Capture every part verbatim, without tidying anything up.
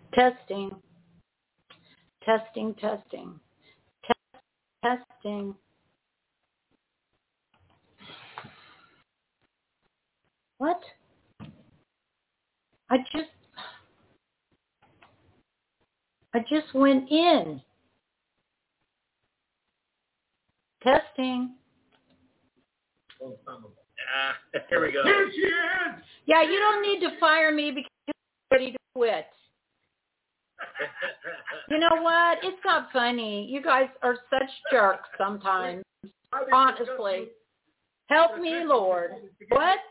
Testing. Testing, testing. Test, testing. What? I just I just went in. Testing. Ah, here we go. Here she is. Yeah, you don't need to fire me because I'm ready to quit. You know what? It's not funny. You guys are such jerks sometimes. Honestly. Help me, Lord. What?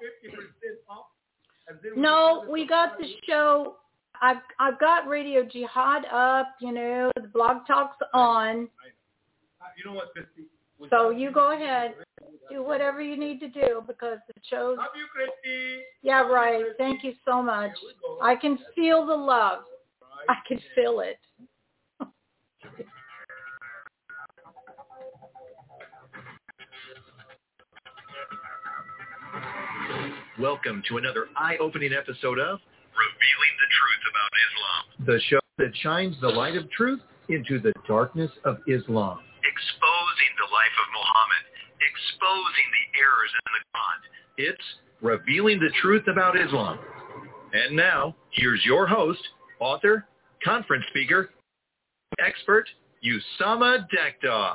No, we got the show. I've I've got Radio Jihad up, you know, the blog talk's on. You know what, Christy? So you go ahead. Do whatever you need to do because the show's... Love you, Christy. Yeah, right. Thank you so much. I can feel the love. I can feel it. Welcome to another eye-opening episode of Revealing the Truth About Islam, the show that shines the light of truth into the darkness of Islam. Exposing the life of Muhammad, exposing the errors in the Quran. It's Revealing the Truth About Islam. And now, here's your host, author, conference speaker, expert, Usama Dekdog.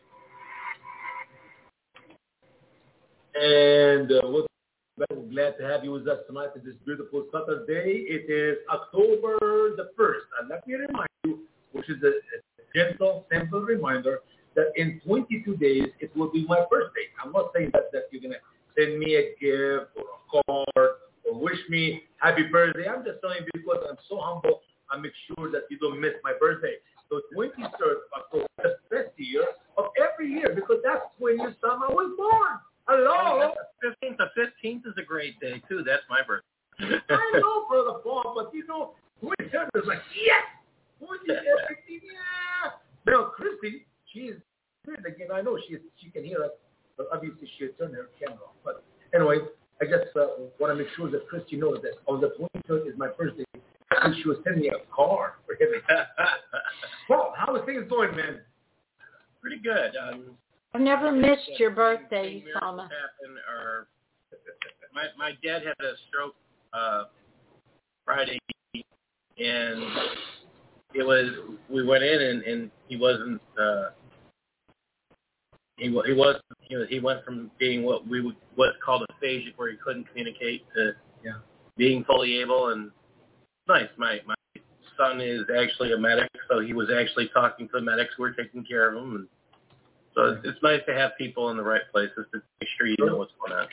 And uh, we're glad to have you with us tonight on this beautiful Saturday. It is October the first. And let me remind you, which is a, a gentle, simple reminder, that in twenty-two days, it will be my birthday. I'm not saying that, that you're going to send me a gift or a card or wish me happy birthday. I'm just telling you because I'm so humble, I make sure that you don't miss my birthday. So twenty-third October, the best year of every year, because that's when your son was born. Hello? fifteenth, the fifteenth is a great day, too. That's my birthday. I know for the fall, but you know, twenty-third is like, yes! twenty-third, yeah! Now, Christy, she's good again. I know she she can hear us, but obviously she'll turn her camera off. But anyway, I just uh, want to make sure that Christy knows that on the twenty-third is my birthday, and she was sending me a card for him. Well, how are things going, man? Pretty good. Um, I've never missed your birthday, Usama. Or my my dad had a stroke uh, Friday, and it was we went in and, and he wasn't uh, he he was he, was, he went from being what we would what's called aphasia, where he couldn't communicate, to yeah. being fully able. And nice. My my son is actually a medic, so he was actually talking to the medics who were taking care of him. And so it's, it's nice to have people in the right places to make sure you know what's going on.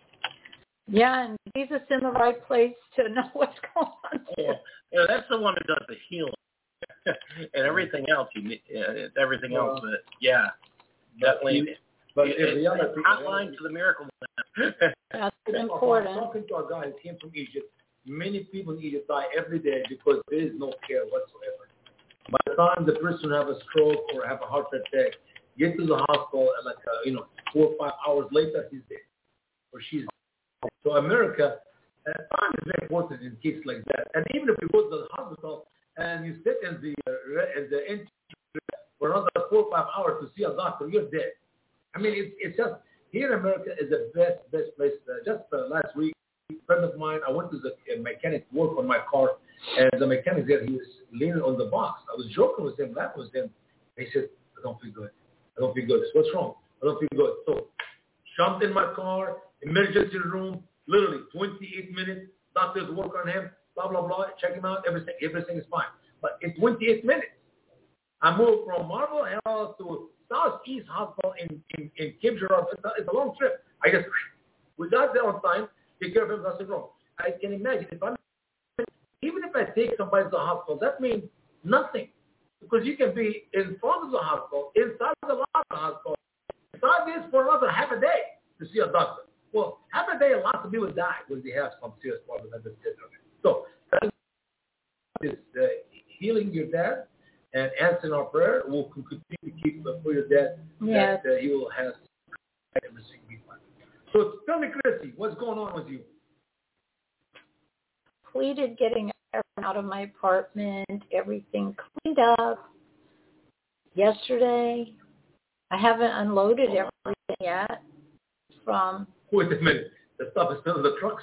Yeah, and Jesus in the right place to know what's going on. Yeah, yeah, that's the one who does the healing, and everything else. You need uh, everything else, but yeah, definitely. But it, in reality, it's hotline to the miracle man. That's important. Talking to a guy who came from Egypt, many people in Egypt die every day because there is no care whatsoever. By the time the person have a stroke or have a heart attack, get to the hospital, and like uh, you know, four or five hours later, he's dead, or she's dead. So America, uh, time is very important in cases like that. And even if you go to the hospital and you sit in the uh, in the intubation for another four or five hours to see a doctor, you're dead. I mean, it's it's just here in America is the best best place. Uh, just uh, last week, a friend of mine, I went to the uh, mechanic work on my car, and the mechanic there, he was leaning on the box. I was joking with him, laughing with him. He said, "I don't feel good. I don't feel good. What's wrong? I don't feel good." So, jumped in my car, emergency room, literally twenty-eight minutes. Doctors work on him, blah, blah, blah, check him out, everything, everything is fine. But in twenty-eight minutes, I moved from Marble Hill to Southeast Hospital in, in, in Cape Girardeau. It's a, it's a long trip. I just, we got there on time, take care of him, nothing wrong. I can imagine, if I'm, even if I take somebody to the hospital, that means nothing. Because you can be in front of the hospital, inside the lot of the hospital, inside this for another half a day to see a doctor. Well, half a day, lots of people die when they have some serious problems at the center. So, that is uh, healing your dad and answering our prayer. We'll continue to keep uh, for your dad yes. that uh, he will have everything be fine. So, tell me, Christy, what's going on with you? Completed getting everything out of my apartment, everything cleaned up. Yesterday, I haven't unloaded everything yet from... Wait a minute. The stuff is still in the trucks?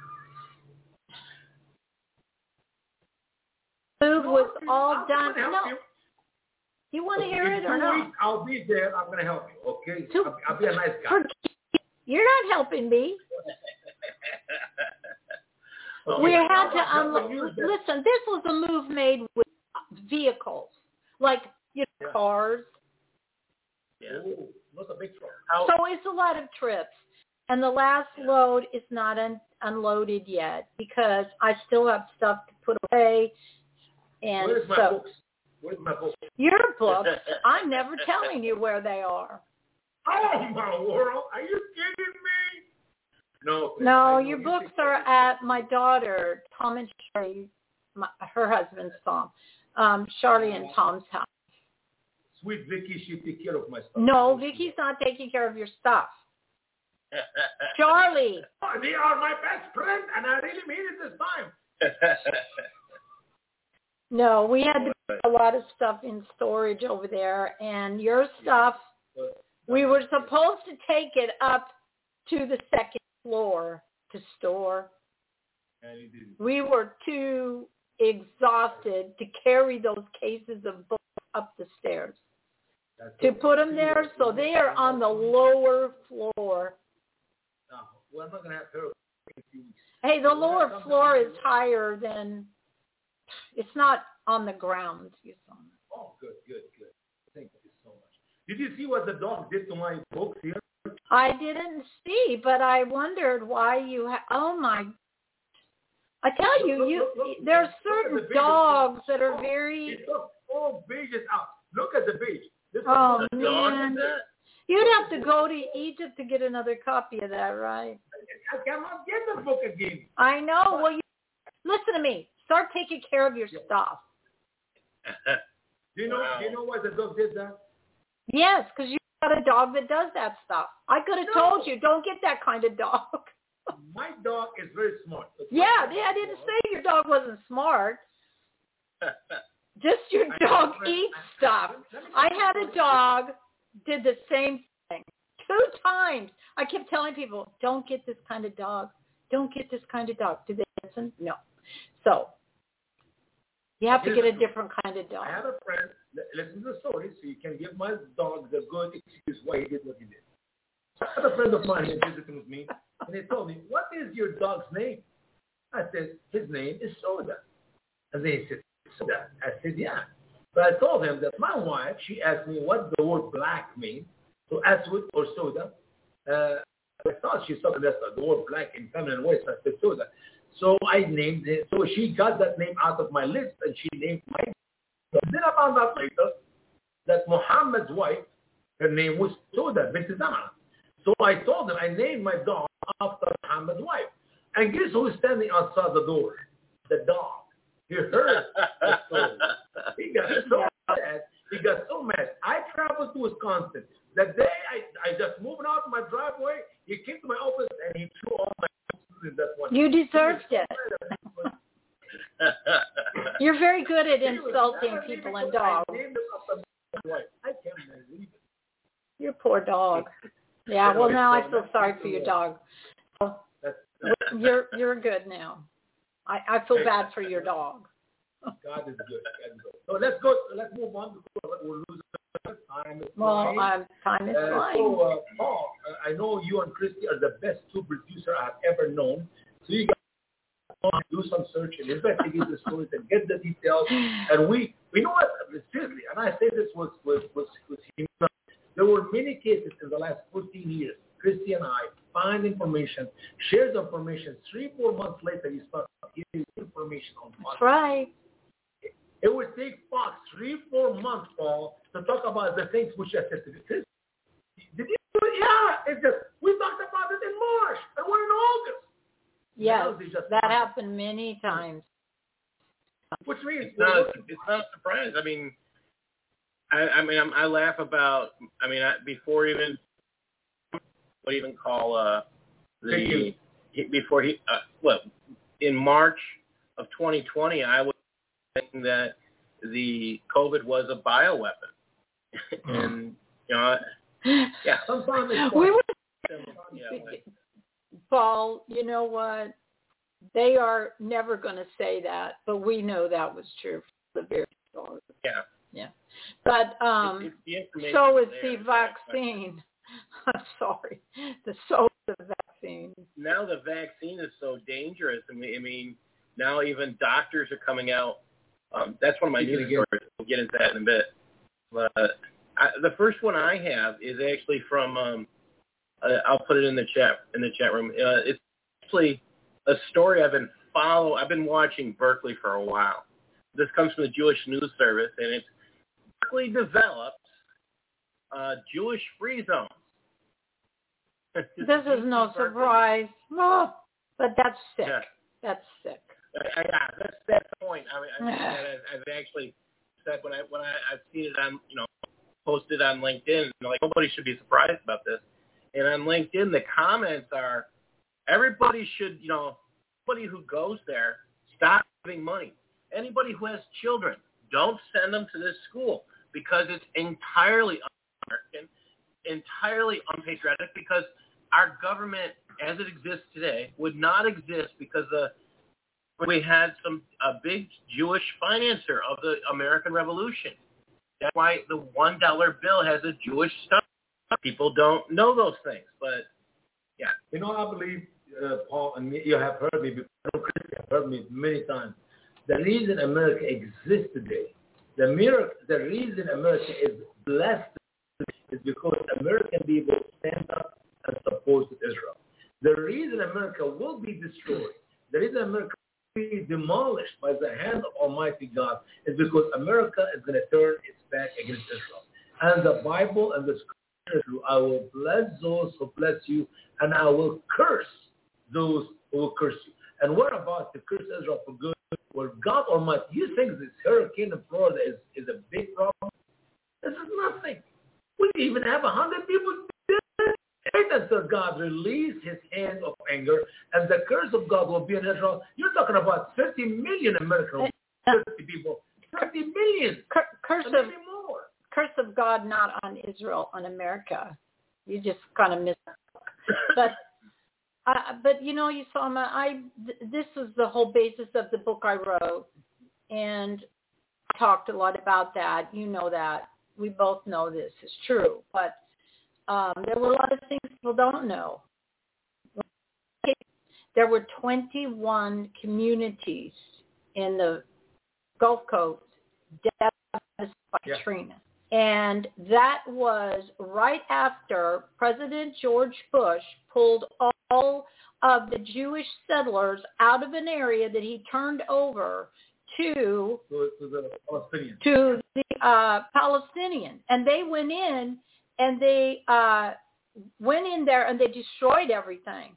Food was all done. No. You. you want to hear it or no? not? I'll be there. I'm going to help you, okay? Two, I'll, I'll be a nice guy. You're not helping me. Okay. We had to unload. Listen, this was a move made with vehicles, like, you know, yeah. cars. Yeah. Ooh, that's a big truck. So it's a lot of trips. And the last yeah. load is not un- unloaded yet because I still have stuff to put away. And Where's my so, books? Where's my books? Your books, I'm never telling you where they are. Oh, my world. Are you kidding me? No. No, your books are at my daughter, Tom and Sherry, my, her husband's Tom, um, Charlie and Tom's house. Sweet Vicky, she take care of my stuff. No, Vicky's not taking care of your stuff. Charlie. Oh, they are my best friend, and I really mean it this time. No, we had to put a lot of stuff in storage over there, and your stuff, we were supposed to take it up to the second floor to store. We were too exhausted to carry those cases of books up the stairs. To put them there, so they are on the lower floor. No, well, I'm not going to have her in a few weeks. Hey, the lower floor is higher than, it's not on the ground. You saw it. Oh, good, good, good. Thank you so much. Did you see what the dog did to my books here? I didn't see, but I wondered why you ha- oh my, I tell you, look, you look, look, there are look certain the dogs that are oh, very... Look, all pages out. Look at the page. This oh, man. You'd have to go to Egypt to get another copy of that, right? I cannot get the book again. I know. Well, you, listen to me. Start taking care of your yeah. stuff. Do you know? Wow. Do you know why the dog did that? Yes, because you got a dog that does that stuff. I could have no. told you, don't get that kind of dog. My dog is very smart. Yeah, yeah, I didn't say your dog wasn't smart. Just your dog eats stuff. I had a dog, did the same thing two times. I kept telling people, don't get this kind of dog. Don't get this kind of dog. Did they listen? No. So you have to get a different kind of dog. I have a friend, listen to the story so you can give my dog the good excuse why he did what he did. I had a friend of mine who visited with me, and they told me, what is your dog's name? I said, his name is Soda. And they said, Soda. I said, yeah. But I told him that my wife, she asked me what the word black means. So Aswad or Soda. Uh, I thought she saw the word black in feminine ways. So I said Soda. So I named it. So she got that name out of my list, and she named my dog. Then I found out later that Muhammad's wife, her name was Soda bint Zam'a. So I told him I named my dog after Muhammad's wife. And guess who's standing outside the door? The dog. He heard the story. He got so mad. He got so mad. I traveled to Wisconsin. That day, I, I just moved out of my driveway. He came to my office, and he threw all my food in that one. You deserved it. You're very good at insulting people and dogs. I can't believe it. Your poor dog. Yeah, well, now I feel sorry for your dog. You're you're good now. I, I feel bad for your dog. God is good. God is good. So let's go. Let's move on before we're losing time. Well, um, time is uh, flying. So, uh, Paul, uh, I know you and Christy are the best two producers I've ever known. So you guys do some search and investigate the stories and get the details. And we we know what seriously. And I say this was was was, was there were many cases in the last fourteen years. Christy and I find information, shares information. Three, four months later, you start getting information on Fox. That's right. It, it would take Fox three, four months, Paul, to talk about the things which I said to you. Did you do it? Yeah. It's just, we talked about it in March, and we're in August. Yes, that happened many times. Which means it's not, it's not a surprise. I mean, I, I mean, I'm, I laugh about. I mean, I, before even. What do you even call uh, the he, before he uh, what in March of twenty twenty, I was thinking that the COVID was a bioweapon. And, you know, yeah. we were, Paul, you know what? They are never going to say that, but we know that was true from the very start. Yeah. Yeah. But um, it, so is there. the vaccine. I'm sorry. The so is the vaccine. Now the vaccine is so dangerous. I mean, I mean now even doctors are coming out. Um, that's one of my news stories. We'll get into that in a bit. But I, the first one I have is actually from. Um, uh, I'll put it in the chat in the chat room. Uh, it's actually a story I've been follow. I've been watching Berkeley for a while. This comes from the Jewish News Service, and it's Berkeley develops uh, Jewish free zones. This is no surprise. Oh, but that's sick. Yeah. That's sick. Uh, yeah, that's that's the point. I mean, I, I've actually said when I when I I've seen it on you know posted on LinkedIn. Like nobody should be surprised about this. And on LinkedIn, the comments are, everybody should you know, anybody who goes there, stop giving money. Anybody who has children, don't send them to this school because it's entirely un-American, entirely unpatriotic. Because our government, as it exists today, would not exist because the we had some a big Jewish financer of the American Revolution. That's why the one dollar bill has a Jewish star. People don't know those things, but yeah. You know, I believe uh, Paul and me, you have heard me before. Chris have heard me many times. The reason America exists today, the miracle, the reason America is blessed is because American people stand up and support Israel. The reason America will be destroyed, the reason America will be demolished by the hand of Almighty God is because America is going to turn its back against Israel. And the Bible and the Scripture, I will bless those who bless you, and I will curse those who will curse you. And what about to curse Israel for good? Well, God Almighty, you think this hurricane in Florida is, is a big problem? This is nothing. We even have a hundred people dead. Wait until God release his hand of anger, and the curse of God will be in Israel. You're talking about thirty million Americans, thirty people, thirty million, Cur- curse and of maybe more. curse of God, not on Israel, on America. You just kind of missed. But uh, but you know, Usama, I th- this is the whole basis of the book I wrote, and I talked a lot about that. You know that. We both know this is true, but um, there were a lot of things people don't know. There were twenty-one communities in the Gulf Coast devastated by Yeah. Katrina. And that was right after President George Bush pulled all of the Jewish settlers out of an area that he turned over to To, to the Palestinians. to the uh, Palestinian. And they went in and they uh, went in there and they destroyed everything.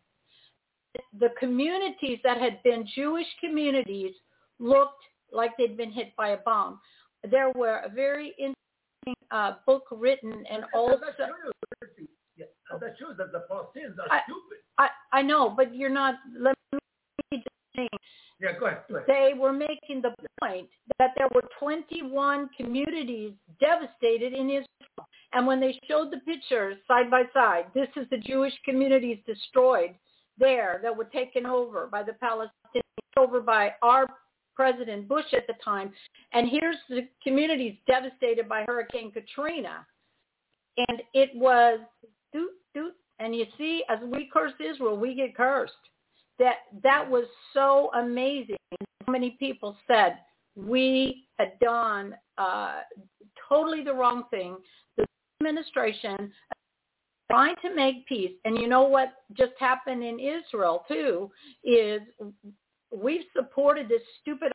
The communities that had been Jewish communities looked like they'd been hit by a bomb. There were a very interesting uh, book written and also... That shows, yeah, that shows that the Palestinians are I, stupid. I, I know, but you're not... Let me just say, Yeah, go ahead. Go ahead. they were making the point that there were twenty-one communities devastated in Israel. And when they showed the pictures side by side, this is the Jewish communities destroyed there that were taken over by the Palestinians, over by our President Bush at the time. And here's the communities devastated by Hurricane Katrina. And it was, doot, doot. And you see, as we curse Israel, we get cursed. That that was so amazing. So many people said we had done uh, totally the wrong thing. The administration trying to make peace. And you know what just happened in Israel, too, is we've supported this stupid,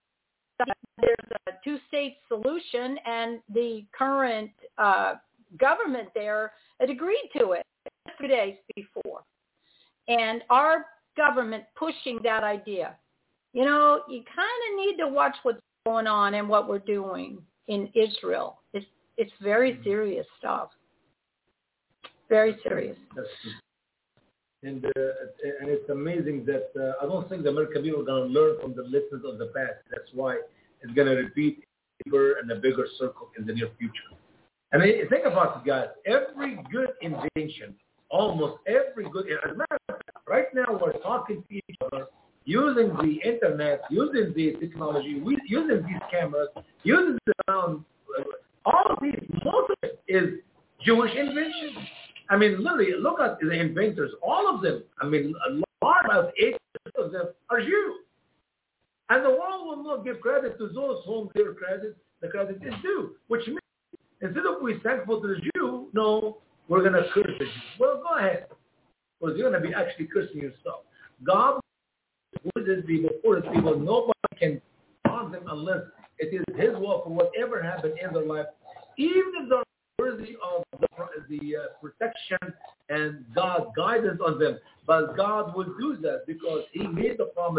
there's a two-state solution, and the current uh, government there had agreed to it two days before. And our government pushing that idea. You know, you kind of need to watch what's going on and what we're doing in Israel. It's, it's very serious stuff. Very serious. And uh, and it's amazing that uh, I don't think the American people are going to learn from the lessons of the past. That's why it's going to repeat bigger and a bigger circle in the near future. I mean, think about it, guys. Every good invention, almost every good, as a matter of fact, right now we're talking to each other using the internet, using the technology, we, using these cameras, using the sound. All of these, most of it is Jewish invention. I mean, literally, look at the inventors. All of them, I mean, a lot of eight of them are Jews. And the world will not give credit to those whom their credit, the credit is due, which means instead of being thankful to the Jew, no, we're going to curse the Jew. Well, go ahead, because you're going to be actually cursing yourself. God with his people, for his people, nobody can harm them unless it is his will for whatever happened in their life, even if they're worthy of the, the uh, protection and God's guidance on them. But God will do that because he made the promise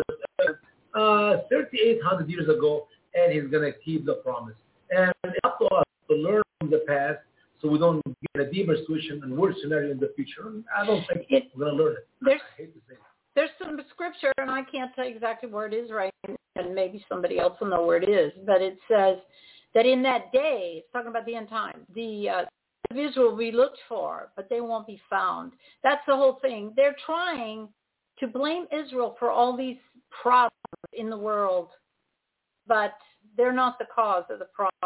uh, thirty-eight hundred years ago, and he's going to keep the promise. And it's up to us to learn from the past so we don't get a deeper situation and worse scenario in the future. I don't think it, we're going to learn it. There's, I hate to say it. There's some scripture, and I can't tell you exactly where it is right now, and maybe somebody else will know where it is, but it says that in that day, it's talking about the end time, the uh, of Israel will be looked for, but they won't be found. That's the whole thing. They're trying to blame Israel for all these problems in the world, but they're not the cause of the problems.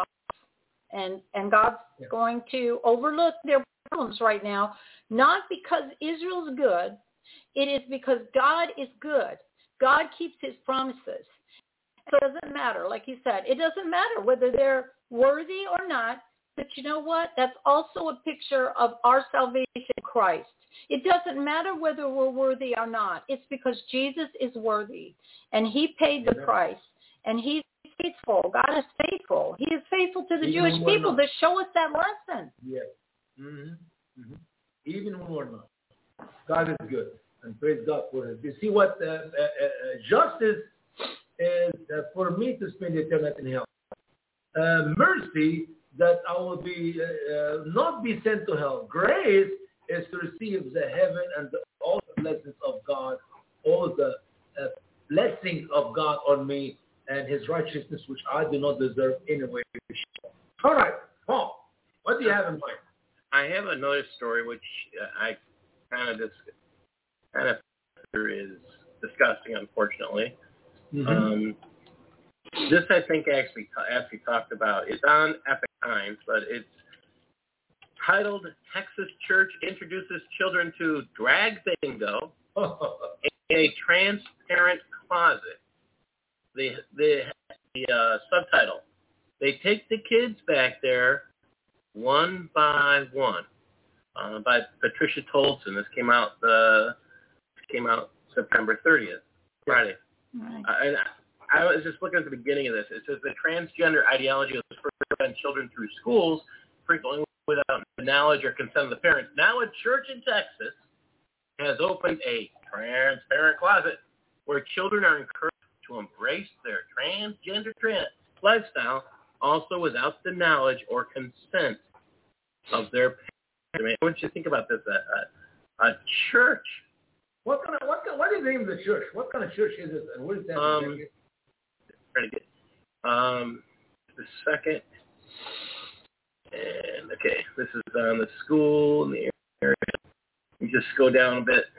And and God's yeah. going to overlook their problems right now, not because Israel's good. It is because God is good. God keeps his promises. So it doesn't matter, like you said. It doesn't matter whether they're worthy or not. But you know what? That's also a picture of our salvation in Christ. It doesn't matter whether we're worthy or not. It's because Jesus is worthy, and he paid the price, and he's faithful. God is faithful. He is faithful to the Even Jewish people to show us that lesson. Yes. Mm-hmm. Mm-hmm. Even when we're not. God is good, and praise God for it. You see what uh, uh, uh, justice is uh, for me to spend eternity in hell. Uh, mercy, that I will be uh, uh, not be sent to hell. Grace is to receive the heaven and the, all the blessings of God, all the uh, blessings of God on me and his righteousness, which I do not deserve anyway. All right, Paul, what do you have in mind? I have another story which uh, I kind of dis- kind of is disgusting, unfortunately. Mm-hmm. Um, this, I think, actually actually talked about. It's on Epic Times, but it's titled "Texas Church Introduces Children to Drag Bingo in a Transparent Closet." The the the uh, subtitle: "They take the kids back there one by one," uh, by Patricia Tolson. This came out uh, came out September thirtieth, Friday. Right. Uh, and I, I was just looking at the beginning of this. It says the transgender ideology was first spread children through schools, frequently without knowledge or consent of the parents. Now a church in Texas has opened a transparent closet where children are encouraged to embrace their transgender trans lifestyle, also without the knowledge or consent of their parents. I mean, what do you think about this? A, a, a church. What kind of what kind, what is the name of the church? What kind of church is it, and what is that? Um, trying to get um, the second, and okay, this is on the school in the area. You just go down a bit,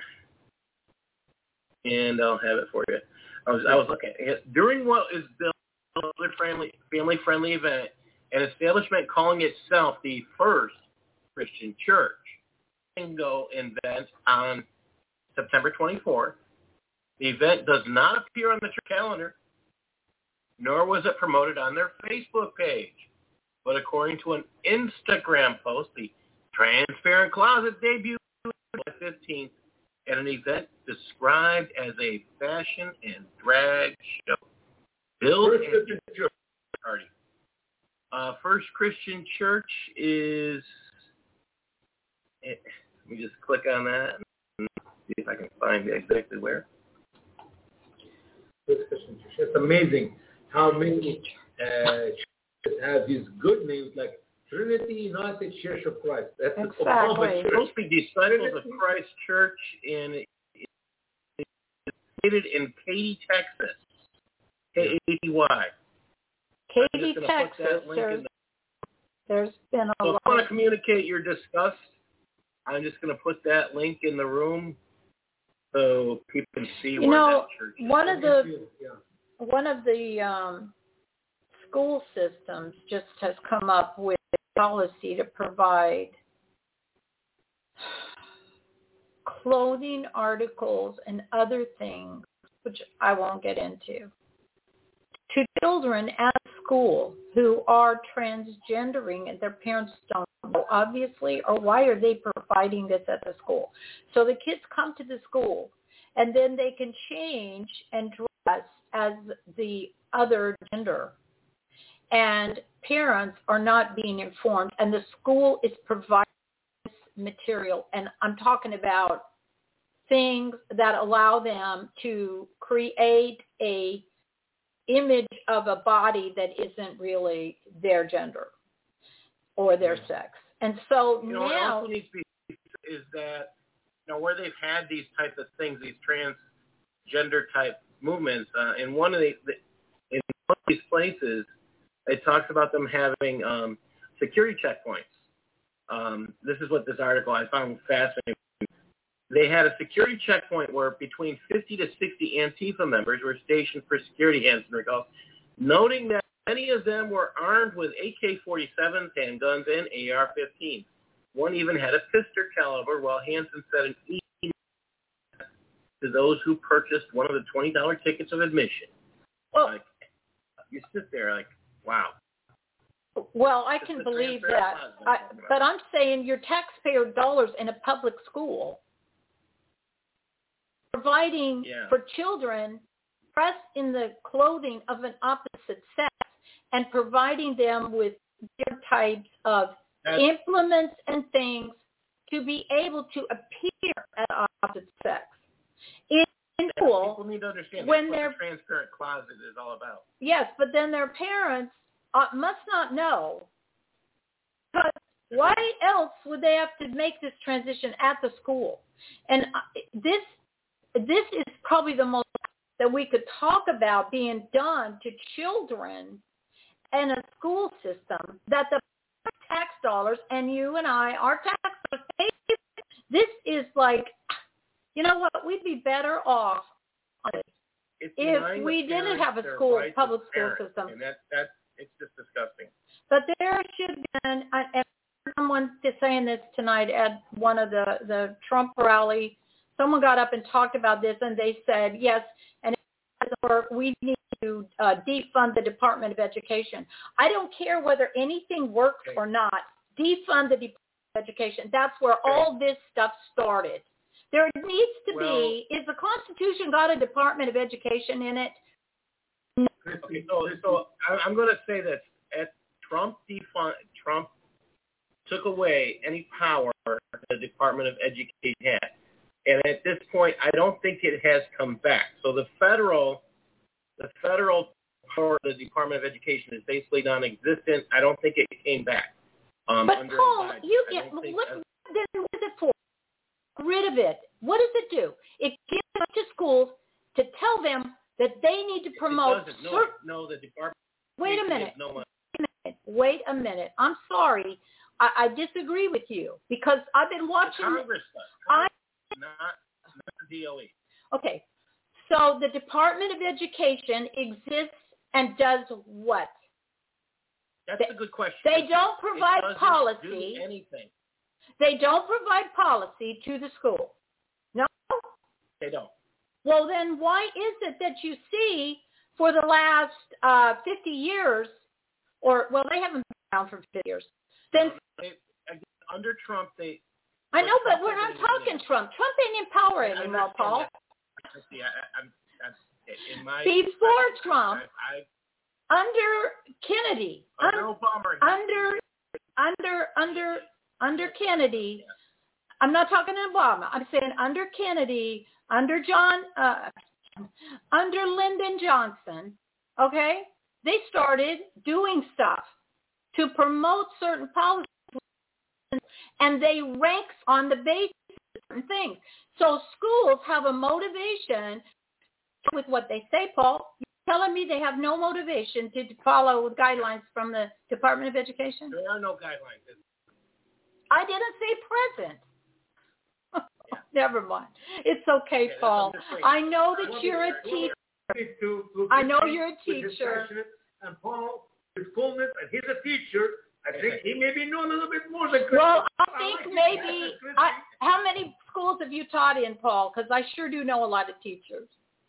and I'll have it for you. I was I was looking at it. During what is billed as a family family friendly event, an establishment calling itself the First Christian Church bingo event on September twenty-fourth. The event does not appear on the church calendar, nor was it promoted on their Facebook page. But according to an Instagram post, the Transparent Closet debuted on July fifteenth at an event described as a fashion and drag show. Billed First Christian Church party. Uh, First Christian Church is. Let me just click on that and see if I can find exactly where. First Christian Church. It's amazing how many uh, churches have these good names like Trinity United Church of Christ. That's exactly. a church. It's supposed to be Disciples of Christ Church in located in Katy, Texas. K A T Y. Katy, Texas. There's, the... there's been a so lot. If you want to communicate your disgust, I'm just going to put that link in the room so people can see you where know, that church is. One of the, one of the um, school systems just has come up with a policy to provide clothing articles and other things, which I won't get into, to children at school who are transgendering and their parents don't know, obviously, or why are they providing this at the school? So the kids come to the school and then they can change and dress as the other gender. And parents are not being informed, and the school is providing this material. And I'm talking about things that allow them to create a image of a body that isn't really their gender or their sex. And so you know, now... what also needs to be is that, you know, where they've had these types of things, these transgender type movements, uh, in one of the, the in one of these places, it talks about them having um, security checkpoints. Um, this is what this article I found fascinating. They had a security checkpoint where between fifty to sixty Antifa members were stationed for security, Hansen recalls, noting that many of them were armed with A K forty-sevens, handguns, and A R fifteens. One even had a pistol caliber, while Hansen said an email to those who purchased one of the twenty dollars tickets of admission. Well, like, you sit there like, wow. Well, I It's can the believe transparent that, laws I'm I, talking about. but I'm saying your taxpayer dollars in a public school providing Yeah. for children dressed in the clothing of an opposite sex and providing them with different types of That's, implements and things to be able to appear as opposite sex. In, in school, people need to understand when that's what they're the transparent closet is all about. yes, but then their parents uh, must not know. But why else would they have to make this transition at the school? And uh, this this is probably the most that we could talk about being done to children in a school system that the tax dollars and you and I, our tax dollars, pay. This is like, you know what? We'd be better off It's if we didn't have a school, public school system. And that, that's, it's just disgusting. But there should be, and someone is saying this tonight at one of the, the Trump rally. Someone got up and talked about this, and they said, yes, and we need to uh, defund the Department of Education. I don't care whether anything works okay. or not. Defund the Department of Education. That's where okay. all this stuff started. There needs to well, be, is the Constitution got a Department of Education in it? No. Okay, so, so I'm going to say this. At Trump defund, Trump took away any power the Department of Education had. And at this point, I don't think it has come back. So the federal, the federal power of the Department of Education is basically non-existent. I don't think it came back. Um, but under Paul, Biden. you I get don't think what, that's- then what is it for? Get rid of it. What does it do? It gives it to schools to tell them that they need to promote. It doesn't. No, certain, no, the Department. Wait a minute. No one. Wait a minute. Wait a minute. I'm sorry. I, I disagree with you because I've been watching. Congress does. I not, not the D O E. Okay. So the Department of Education exists and does what? That's they, a good question. They don't provide it policy. Do anything. They don't provide policy to the school. No? They don't. Well, then why is it that you see for the last uh, fifty years, or, well, they haven't been around for fifty years. Then they, under Trump, they... I know, but we're not talking Trump. Trump ain't in power anymore, Paul. See, I, I'm, I'm, in my Before Trump, I, I, under Kennedy, under un, Obama, under, under, under, under Kennedy, I'm not talking Obama. I'm saying under Kennedy, under John, uh, under Lyndon Johnson, okay, they started doing stuff to promote certain policies, and they rank on the basis of certain things. So schools have a motivation with what they say, Paul. You're telling me they have no motivation to follow guidelines from the Department of Education? There are no guidelines. I didn't say present. Yeah. Never mind. It's okay, Yeah, Paul. I know that I you're a to- teacher. To, to I know you're a with his teacher. passionate and Paul, his fullness, and he's a teacher. I think he maybe know a little bit more than Christy. Well, I I think like his maybe, passion, Christy. I, how many schools have you taught in, Paul? Because I sure do know a lot of teachers.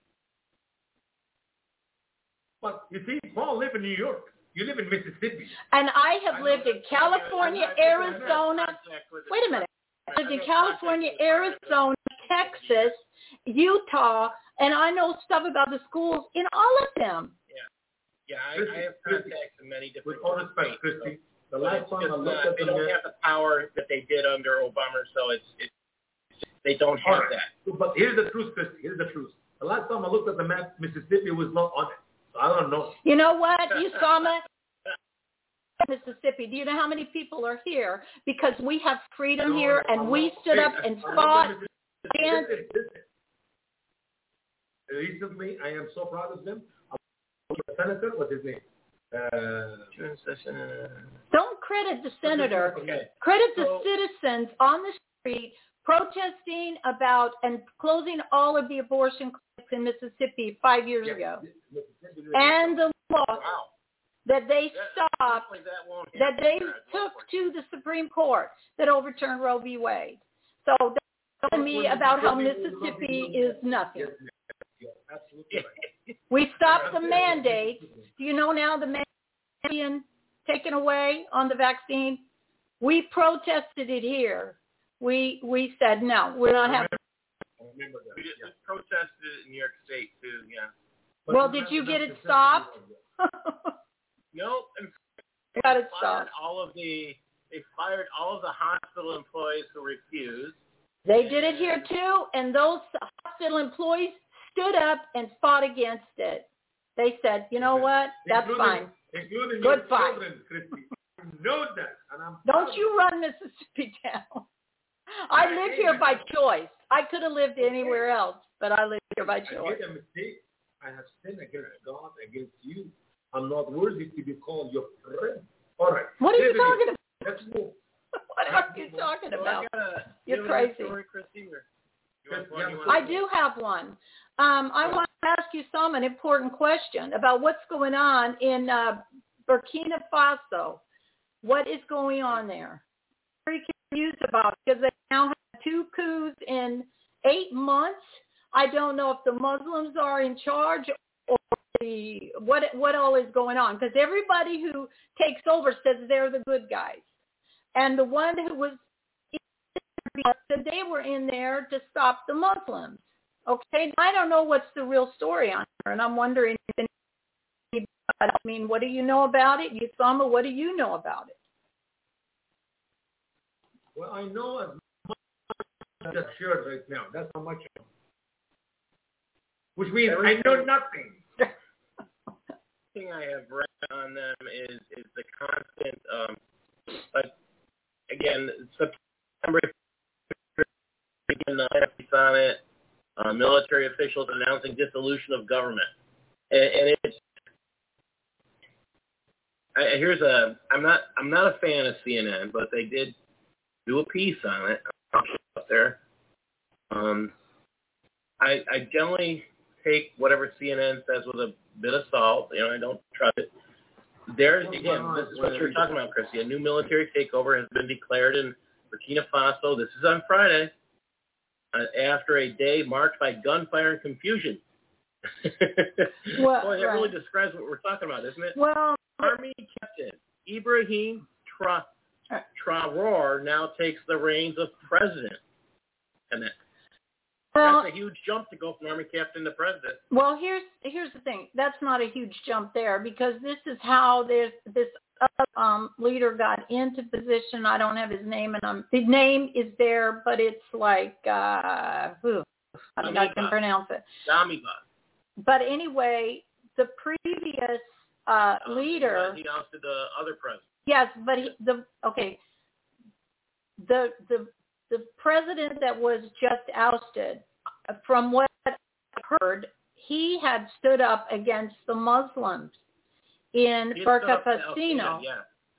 But you see, Paul live in New York. You live in Mississippi. And I have I lived know in that- California, I know- I know- Arizona. Wait a minute. I lived in I know California, contact with- Arizona, Texas, Utah, and I know stuff about the schools in all of them. Yeah, I, Christy, I have Christy, contacts in many With different all respect, states, Christy, the but last it's time just I looked not, at they the don't net, have the power that they did under Obama, so it's, it's they don't have all right. that. But here's the truth, Christy. Here's the truth. The last time I looked at the map, Mississippi was not on it. So I don't know. You know what, Usama? Mississippi. Do you know how many people are here? Because we have freedom No, here, no, and I'm we not- stood Hey, up and I- I fought. looked at And Listen, listen. Recently, I am so proud of them. The senator, what's his name? Uh, don't credit the senator. Okay. Credit the So- citizens on the street protesting about and closing all of the abortion clinics in Mississippi five years yeah, ago. Mississippi, And the law Wow. that they That- stopped, hopefully that won't that happen they here. took to the Supreme Court that overturned Roe v. Wade. So don't tell me about how Mississippi is nothing. Yes, yes, absolutely right. We stopped the mandate. Do you know now the mandate being taken away on the vaccine? We protested it here. We we said no, we're not having. I remember that. We just Yeah. protested in New York State too, yeah. But Well, remember did you that get it Mississippi stopped? was- Nope. And Got it fired stopped. all of the they fired all of the hospital employees who refused. They did it here too, and those hospital employees stood up and fought against it. They said, you know what, that's including, fine. Including Good your fight. children, Christy. I know that, and I'm Don't proud you of run Mississippi down. I live here by choice. I could have lived anywhere else, but I live here by I choice. made a mistake. I have sinned against God, against you. I'm not worthy to be called your friend. All right. What are you David, talking about? Let's move. What are you talking So I about? got a, You're you have a crazy. Story, Christy, or you want Yeah, one you want I to- do have one. Um, I want to ask you some an important question about what's going on in uh, Burkina Faso. What is going on there? Very confused about it because they now have two coups in eight months. I don't know if the Muslims are in charge or the what what all is going on because everybody who takes over says they're the good guys, and the one who was said they were in there to stop the Muslims. Okay, I don't know what's the real story on her, and I'm wondering if anybody, I mean, what do you know about it? Usama, what do you know about it? Well, I know as much as I just shared right now. That's how much I know. Which means I know nothing. thing I have read on them is is the constant, um, like again, September the on it, uh, military officials announcing dissolution of government, and, and it's I, here's a I'm not I'm not a fan of C N N, but they did do a piece on it up there. Um, I I generally take whatever C N N says with a bit of salt. You know, I don't trust it. There's, again, this is what you're talking about, Chrissy. A new military takeover has been declared in Burkina Faso. This is on Friday, uh, after a day marked by gunfire and confusion. Well, Boy, that right. really describes what we're talking about, isn't it? Well, Army Captain Ibrahim Tra- Traore now takes the reins of president. And that, well, that's a huge jump to go from Army Captain to president. Well, here's here's the thing. That's not a huge jump there because this is how this this other, um, leader got into position. I don't have his name, and I'm, his name is there, but it's like uh, whew, I think I can pronounce it. Damiba. But anyway, the previous uh, Um, leader. He ousted the other president. Yes, but he, the okay, the the the president that was just ousted, from what I heard, he had stood up against the Muslims in Burkina-Faso. Yeah.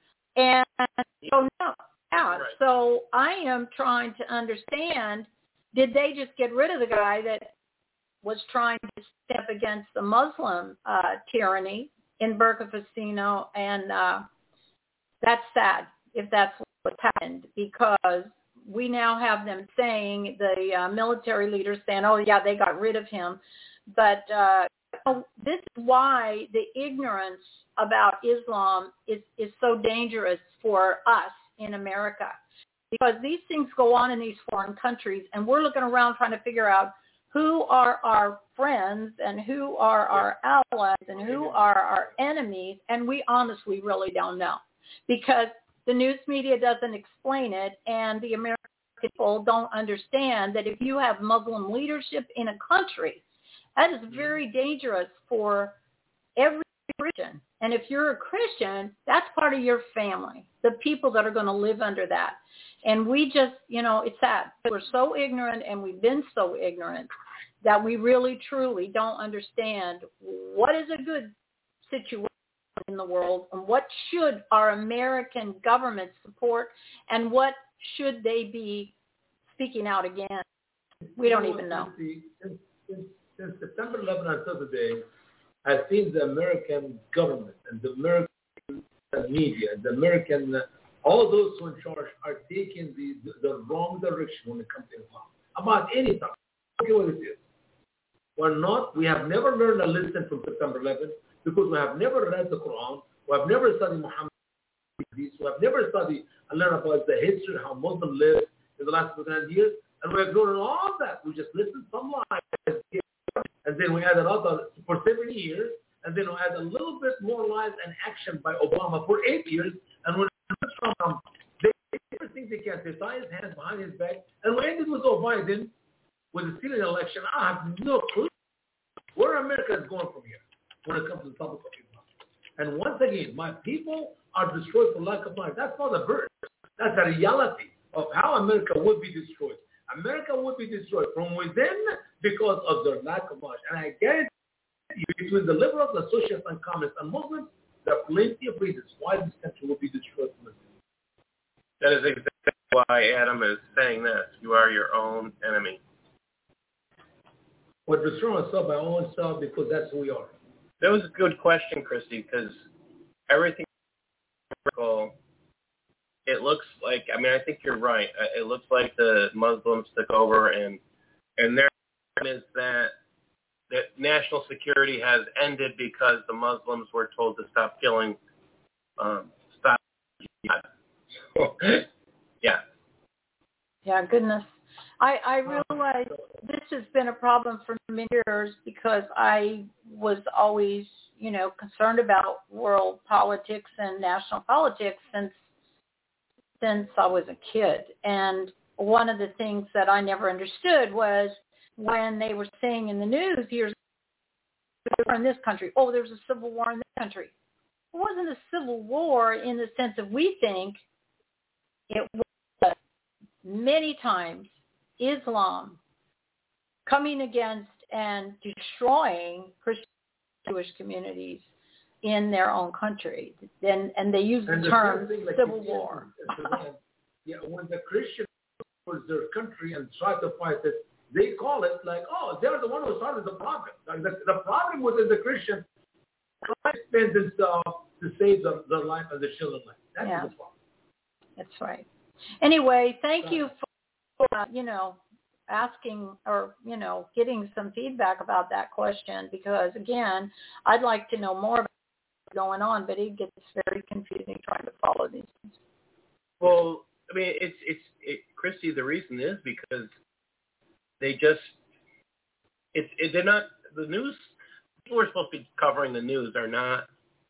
And so, no, yeah. Right. So I am trying to understand, did they just get rid of the guy that was trying to step against the Muslim uh, tyranny in Burkina-Faso? And uh, that's sad if that's what happened, because we now have them saying, the uh, military leaders saying, oh, yeah, they got rid of him. But uh, this is why the ignorance about Islam is, is so dangerous for us in America, because these things go on in these foreign countries, and we're looking around trying to figure out who are our friends and who are our allies and who are our enemies, and we honestly really don't know, because the news media doesn't explain it, and the American people don't understand that if you have Muslim leadership in a country, that is very dangerous for every Christian. And if you're a Christian, that's part of your family, the people that are going to live under that. And we just, you know, it's sad. We're so ignorant, and we've been so ignorant that we really, truly don't understand what is a good situation in the world, and what should our American government support, and what should they be speaking out against. We don't even know. Since, since, since September eleventh until today, I've seen the American government and the American media and the American, uh, all those who are in charge are taking the, the, the wrong direction when it comes to Islam. About any topic. I don't care what it is. We're not, we have never learned a lesson from September eleventh, because we have never read the Quran, we have never studied Muhammad, we have never studied and learned about the history, how Muslims lived in the last two hundred years, and we're ignoring all of that. We just listened to some lies, and then we added other for seventy years, and then we add a little bit more lies and action by Obama for eight years, and when Trump, they everything they can. They tie his hands behind his back, and we ended with Joe Biden with the Syrian election. I have no clue where America is going from here when it comes to the topic of Islam. And once again, my people are destroyed for lack of knowledge. That's not a verse. That's a reality of how America would be destroyed. America would be destroyed from within because of their lack of knowledge. And I guarantee you, between the liberals, the socialists, and communists, and Muslims, there are plenty of reasons why this country will be destroyed from within. That is exactly why Adam is saying this. You are your own enemy. We're destroying ourselves by our own self because that's who we are. That was a good question, Christy, because everything, it looks like, I mean, I think you're right. It looks like the Muslims took over, and and their is that that national security has ended because the Muslims were told to stop killing, um, stop. Yeah. Yeah, goodness. I, I realize this has been a problem for many years because I was always, you know, concerned about world politics and national politics since since I was a kid. And one of the things that I never understood was when they were saying in the news, here's a war in this country. Oh, there's a civil war in this country. It wasn't a civil war in the sense of we think. It was many times Islam coming against and destroying Christian Jewish communities in their own country. And, and they use the, the term like civil war. Yeah, when the Christians was their country and tried to fight it, they call it like, oh, they're the one who started the problem. Like the, the problem was the Christians trying to spend themselves to save the, the life of the children's life. That's yeah. the problem. That's right. Anyway, thank you for, uh, you know, asking or, you know, getting some feedback about that question because, again, I'd like to know more about what's going on, but it gets very confusing trying to follow these things. Well, I mean, it's, it's, it, Christy, the reason is because they just, it's, it, they're not, the news, people who are supposed to be covering the news are not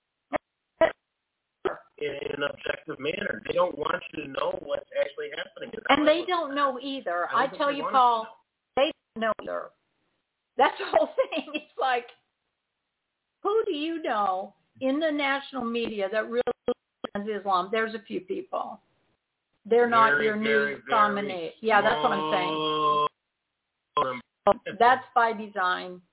in an objective manner. They don't want you to know what's actually happening. And they don't know either. I, I tell you, Paul, they don't know either. That's the whole thing. It's like, who do you know in the national media that really understands Islam? There's a few people. They're not very, your very, news dominate. Yeah, that's what I'm saying. That's by design.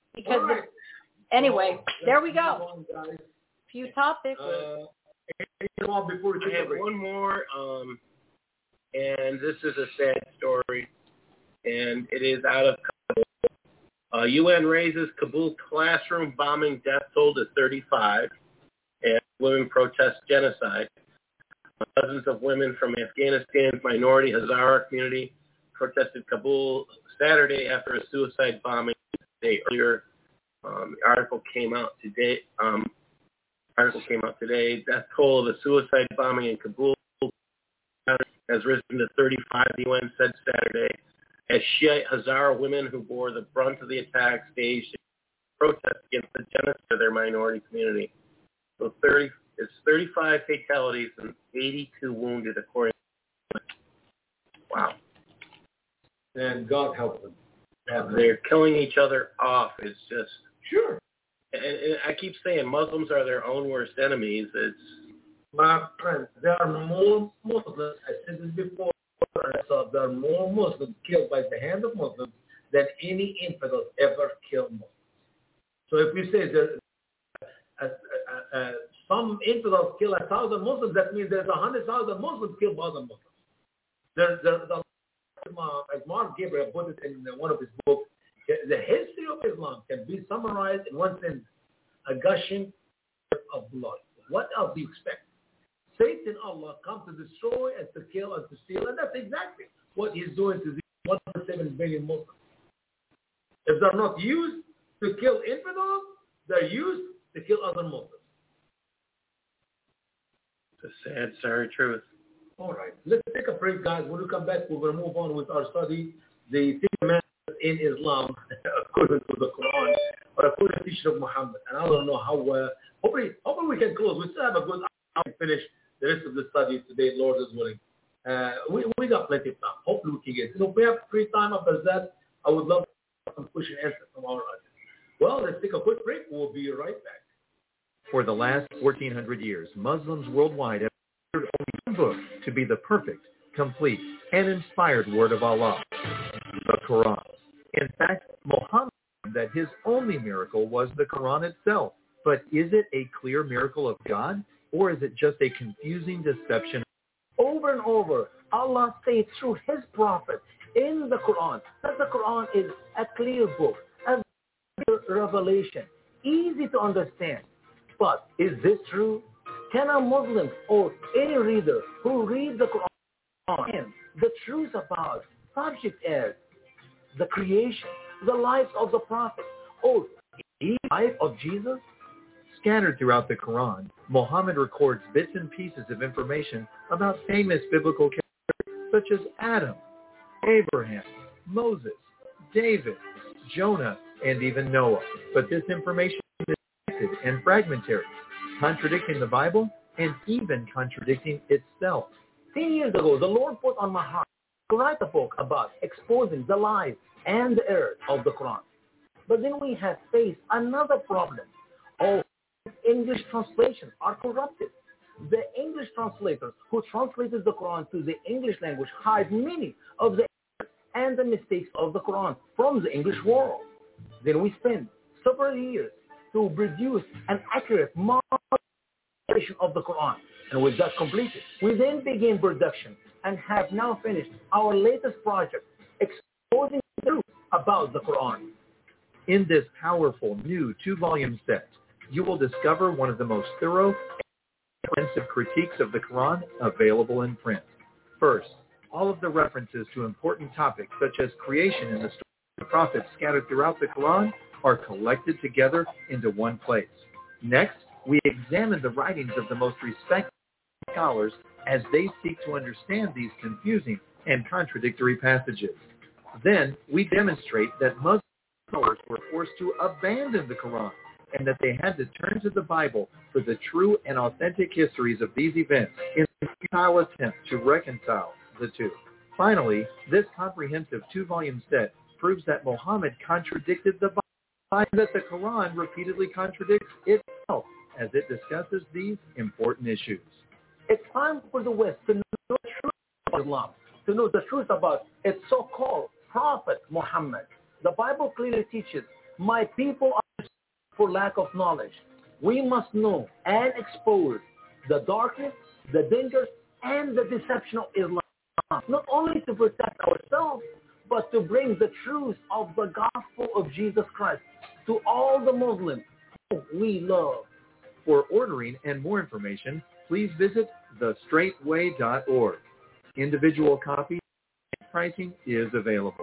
Because right. the, anyway, so, there we go. On, guys. Few topics. Uh, before we I have one more, um, and this is a sad story, and it is out of Kabul. Uh, U N raises Kabul classroom bombing death toll to thirty-five, and women protest genocide. Dozens of women from Afghanistan's minority Hazara community protested Kabul Saturday after a suicide bombing a day earlier. Um, the article came out today. Um, article came out today. Death toll of a suicide bombing in Kabul has risen to thirty-five, the U N said Saturday, as Shiite Hazara women who bore the brunt of the attack staged protests against the genocide of their minority community. So thirty, it's thirty-five fatalities and eighty-two wounded, according to Wow. And God help them. They're killing each other off. It's just... Sure. And, and I keep saying Muslims are their own worst enemies. It's... My friend, there are more Muslims, I said this before, I saw there are more Muslims killed by the hand of Muslims than any infidel ever killed Muslims. So if you say that uh, uh, uh, some infidels kill a thousand Muslims, that means there's a hundred thousand Muslims killed by other Muslims. There's, there's the, uh, as Mark Gabriel put it in one of his books, the history of Islam can be summarized in one sentence: a gushing of blood. What else do you expect? Satan, Allah, come to destroy and to kill and to steal, and that's exactly what he's doing to these one point seven billion Muslims. If they're not used to kill infidels, they're used to kill other Muslims. It's a sad, sorry truth. All right, let's take a break, guys. When we come back, we're going to move on with our study, the Ten Commandments in Islam, according to the Quran, or according to the teaching of Muhammad. And I don't know how, uh, hopefully, hopefully we can close. We still have a good hour to finish the rest of the study today, Lord is willing. Uh, we, we got plenty of time. Hopefully we can get it. So if we have free time after that, I would love some question and answer from our audience. Well, let's take a quick break. We'll be right back. For the last fourteen hundred years, Muslims worldwide have considered only one book to be the perfect, complete, and inspired word of Allah, the Quran. In fact, Muhammad said that his only miracle was the Quran itself. But is it a clear miracle of God, or is it just a confusing deception? Over and over, Allah states through his prophet in the Quran that the Quran is a clear book, a revelation, easy to understand. But is this true? Can a Muslim or any reader who reads the Quran and the truth about subject as the creation, the life of the prophet, or the life of Jesus? Scattered throughout the Quran, Muhammad records bits and pieces of information about famous biblical characters such as Adam, Abraham, Moses, David, Jonah, and even Noah. But this information is connected and fragmentary, contradicting the Bible and even contradicting itself. Ten years ago, the Lord put on my heart to write a book about exposing the lies and the errors of the Quran. But then we have faced another problem. All English translations are corrupted. The English translators who translated the Quran to the English language hide many of the errors and the mistakes of the Quran from the English world. Then we spent several years to produce an accurate modern translation of the Quran. And with that completed, we then began production and have now finished our latest project, exposing the truth about the Quran. In this powerful new two-volume set, you will discover one of the most thorough and comprehensive critiques of the Quran available in print. First, all of the references to important topics such as creation and the story of the prophets scattered throughout the Quran are collected together into one place. Next, we examine the writings of the most respected scholars as they seek to understand these confusing and contradictory passages. Then, we demonstrate that Muslim scholars were forced to abandon the Quran and that they had to turn to the Bible for the true and authentic histories of these events in a futile attempt to reconcile the two. Finally, this comprehensive two-volume set proves that Muhammad contradicted the Bible and that the Quran repeatedly contradicts itself as it discusses these important issues. It's time for the West to know the truth about Islam, to know the truth about its so-called prophet Muhammad. The Bible clearly teaches My people are for lack of knowledge. We must know and expose the darkness, the dangers, and the deception of Islam, not only to protect ourselves, but to bring the truth of the gospel of Jesus Christ to all the Muslims whom we love. For ordering and more information, please visit the straight way dot org. Individual copies and pricing is available.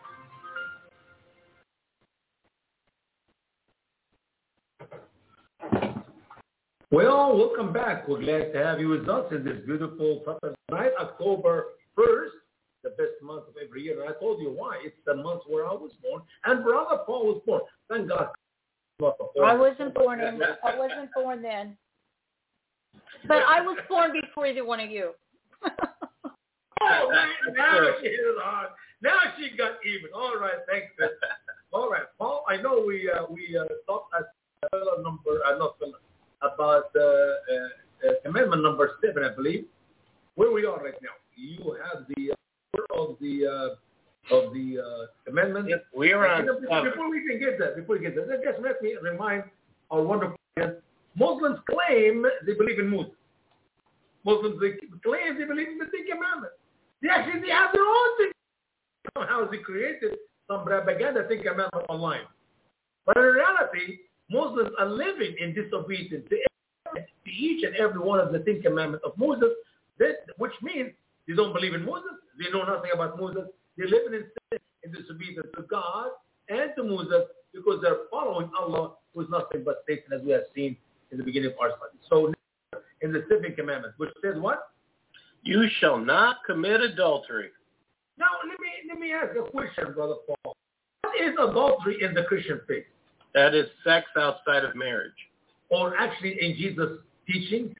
Well, welcome back. We're glad to have you with us in this beautiful Saturday night, October first, the best month of every year. And I told you why. It's the month where I was born, and Brother Paul was born. Thank God. I wasn't born in. I wasn't born then, but I was born before either one of you. Oh, now she hit it hard. Now she got even. All right, thanks. All right, Paul. I know we uh, we uh, talked at uh, number uh, not about uh, uh, uh, amendment number seven, I believe. Where we are right now. You have the uh, of the uh, of the uh, amendment. Yep, we are on. Before, before we can get that, before we get that, just let me remind our wonderful friends. Muslims claim they believe in Moses. Muslims they claim they believe in the Ten Commandments. They actually they have their own thing. Somehow they created some propaganda Ten Commandments online. But in reality, Muslims are living in disobedience to, every, to each and every one of the Ten Commandments of Moses, that, which means they don't believe in Moses, they know nothing about Moses, they're living in sin and disobedience to God and to Moses because they're following Allah, who is nothing but Satan, as we have seen in the beginning of our study. So in the Ten Commandments, which says what? You shall not commit adultery. Now, let me let me ask a question, Brother Paul. What is adultery in the Christian faith? That is sex outside of marriage. Or actually in Jesus' teaching?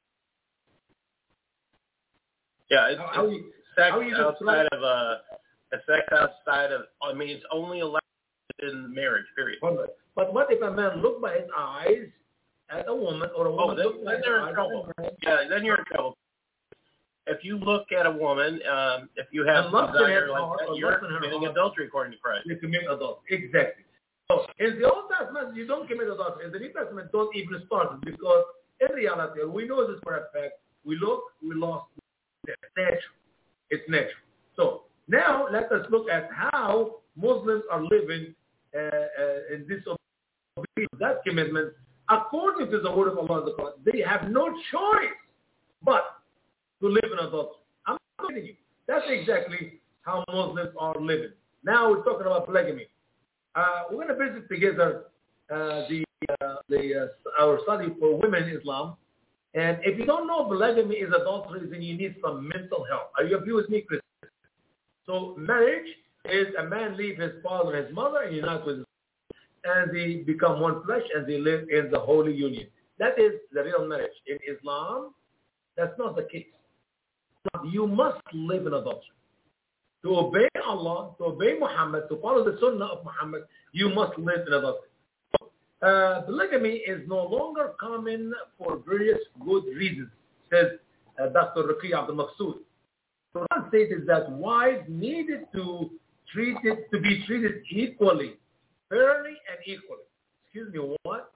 Yeah, it's, how, it's how sex how you outside of a, a sex outside of, I mean, it's only allowed in marriage, period. But what if a man look by his eyes at a woman, or a woman oh, then, look by then his they're eyes in trouble. at a man? Yeah, then you're in trouble. If you look at a woman, um, if you have lust desire in like heart, that, or you're lust in her committing heart. adultery according to Christ. You commit adultery. Exactly. So in the Old Testament, you don't commit adultery. In the New Testament, don't even start it, because in reality, we know this for a fact. We look, we lost. It's natural. It's natural. So now let us look at how Muslims are living uh, uh, in disobedience to that commitment. According to the word of Allah, the Quran, they have no choice but to live in adultery. I'm not kidding you. That's exactly how Muslims are living. Now we're talking about polygamy. Uh, we're going to visit together uh, the uh, the uh, our study for women in Islam. And if you don't know polygamy is adultery, then you need some mental help. Are you agree with me, Chris? So marriage is a man leave his father and his mother and unite with his and they become one flesh and they live in the holy union. That is the real marriage. In Islam, that's not the case. You must live in adultery. To obey Allah, to obey Muhammad, to follow the sunnah of Muhammad, you must live in adultery. Uh, polygamy is no longer common for various good reasons, says uh, Doctor Ruqayya Abdul Maqsood. The Quran stated that wives needed to treat it, to be treated equally, fairly and equally. Excuse me, what?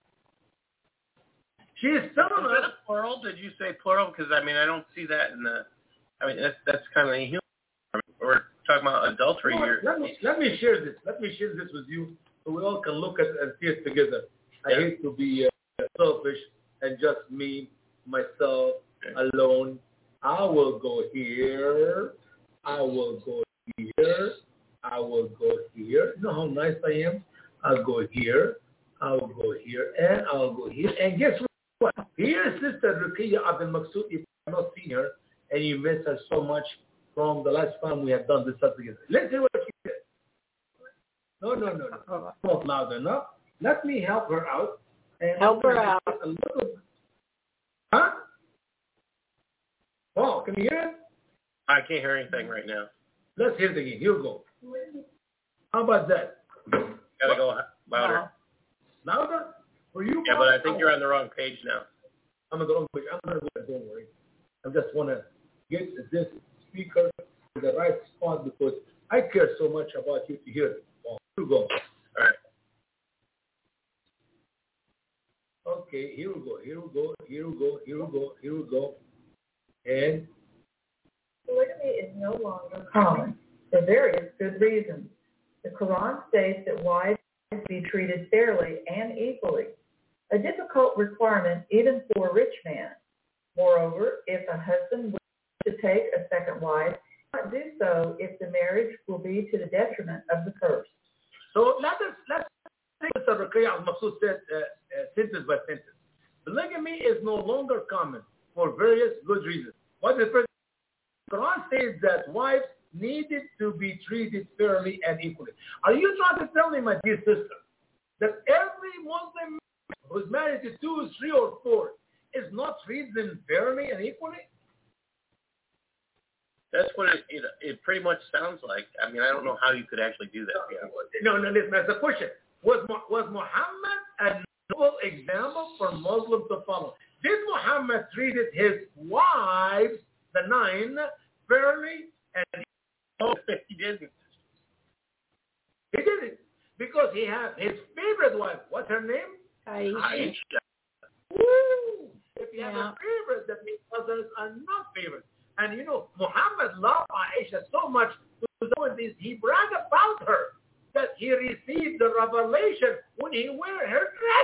She is telling Is us. that a plural? Did you say plural? Because I mean, I don't see that in the. I mean, that's that's kind of inhuman. I mean, we're talking about adultery No, here. let me let me share this. Let me share this with you, so we all can look at and see it together. I Yeah. hate to be uh, selfish and just me, myself, Okay. alone. I will go here. I will go here. I will go here. You know how nice I am? I'll go here. I'll go here. And I'll go here. And guess what? Here's Sister Ruqayya Abdul Maqsood. If you're not seen her and you miss her so much from the last time we have done this stuff together. Let's hear what she said. No, no, no, no. Not loud enough. Let me help her out. And Help her out. A little. Huh? Oh, can you hear it? I can't hear anything right now. Let's hear it again. Here we go. How about that? Gotta go louder. Louder? For you? Yeah, but I think you're on the wrong page now. I'm on the wrong page. I'm going to do it. Don't worry. I just want to get this speaker to the right spot because I care so much about you to hear it. Well, here we go. All right. here we go, here we go, here we go, here we go, here we go. And polygamy is no longer common for various good reasons. The Quran states that wives be treated fairly and equally, a difficult requirement even for a rich man. Moreover, if a husband wishes to take a second wife, he cannot do so if the marriage will be to the detriment of the first. so let us let's take Mister Ruqayya al-Maqsood said uh, uh, sentence by sentence. Polygamy is no longer common for various good reasons. What the first Quran says that wives needed to be treated fairly and equally. Are you trying to tell me, my dear sister, that every Muslim who's married to two, three, or four is not treated them fairly and equally? That's what it, it it pretty much sounds like. I mean, I don't know how you could actually do that. Yeah. No, no, listen, that's a question. Was, was Muhammad a noble example for Muslims to follow? Did Muhammad treated his wives, the nine, fairly and Oh, he didn't. he did it because he had his favorite wife. What's her name? Aisha. Aisha. Woo! If you have Yeah. a favorite, that means others are not favorites. And you know, Muhammad loved Aisha so much, so this, he bragged about her, that he received the revelation when he wear her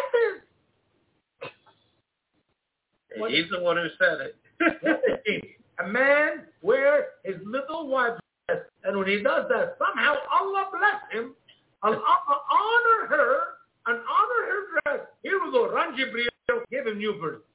dresses. He's the one who said it. That's the thing. A man wear his little wife's dress, and when he does that, somehow Allah bless him, and Allah honor her, and honor her dress. Here we go, Ran Jibreel, give him new birth.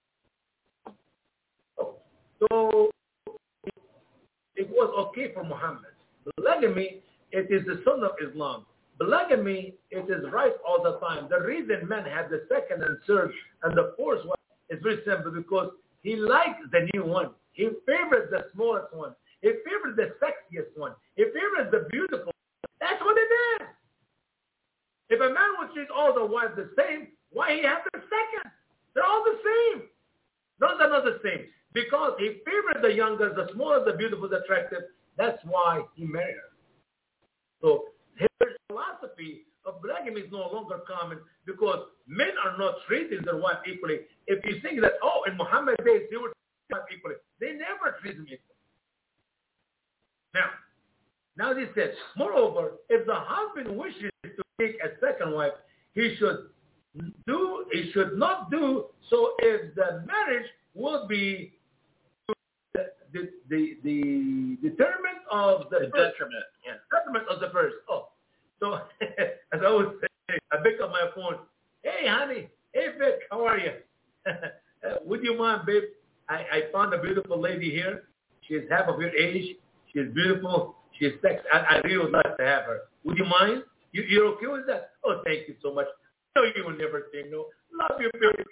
So, it was okay for Muhammad. Polygamy, it is the son of Islam. Polygamy, it is right all the time. The reason men have the second and third and the fourth one is very simple, because he likes the new one. He favors the smallest one. He favors the sexiest one. He favors the beautiful one. That's what it is. If a man would treat all the wives the same, why he have the second? They're all the same. No, they're not the same. Because he favored the younger, the smaller, the beautiful, the attractive. That's why he married her. So his philosophy of polygamy is no longer common because men are not treating their wife equally. If you think that, oh, in Muhammad's days, they were treating their wife equally. They never treat them equally. Now, now this says, moreover, if the husband wishes to take a second wife, he should do, he should not do so if the marriage will be the the the, the determinant of the, The detriment. Yeah. detriment of the first. Oh, so as I would say, I pick up my phone. Hey, honey. Hey, Vic. How are you? Would you mind, babe? I, I found a beautiful lady here. She's half of your age. She's beautiful. She's sexy. I, I really would like to have her. Would you mind? You, you're okay with that? Oh, thank you so much. No, you will never say no. Love you, baby.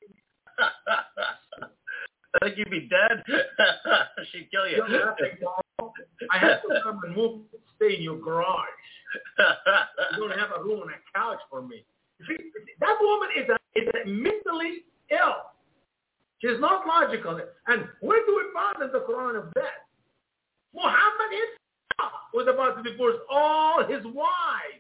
I think you'd be dead. She'd kill you. You don't have to go. I have to come and move, stay in your garage. You don't have a room and a couch for me. See, that woman is a, is a mentally ill. She's not logical. And where do we find in the Quran of that? Muhammad himself was about to divorce all his wives.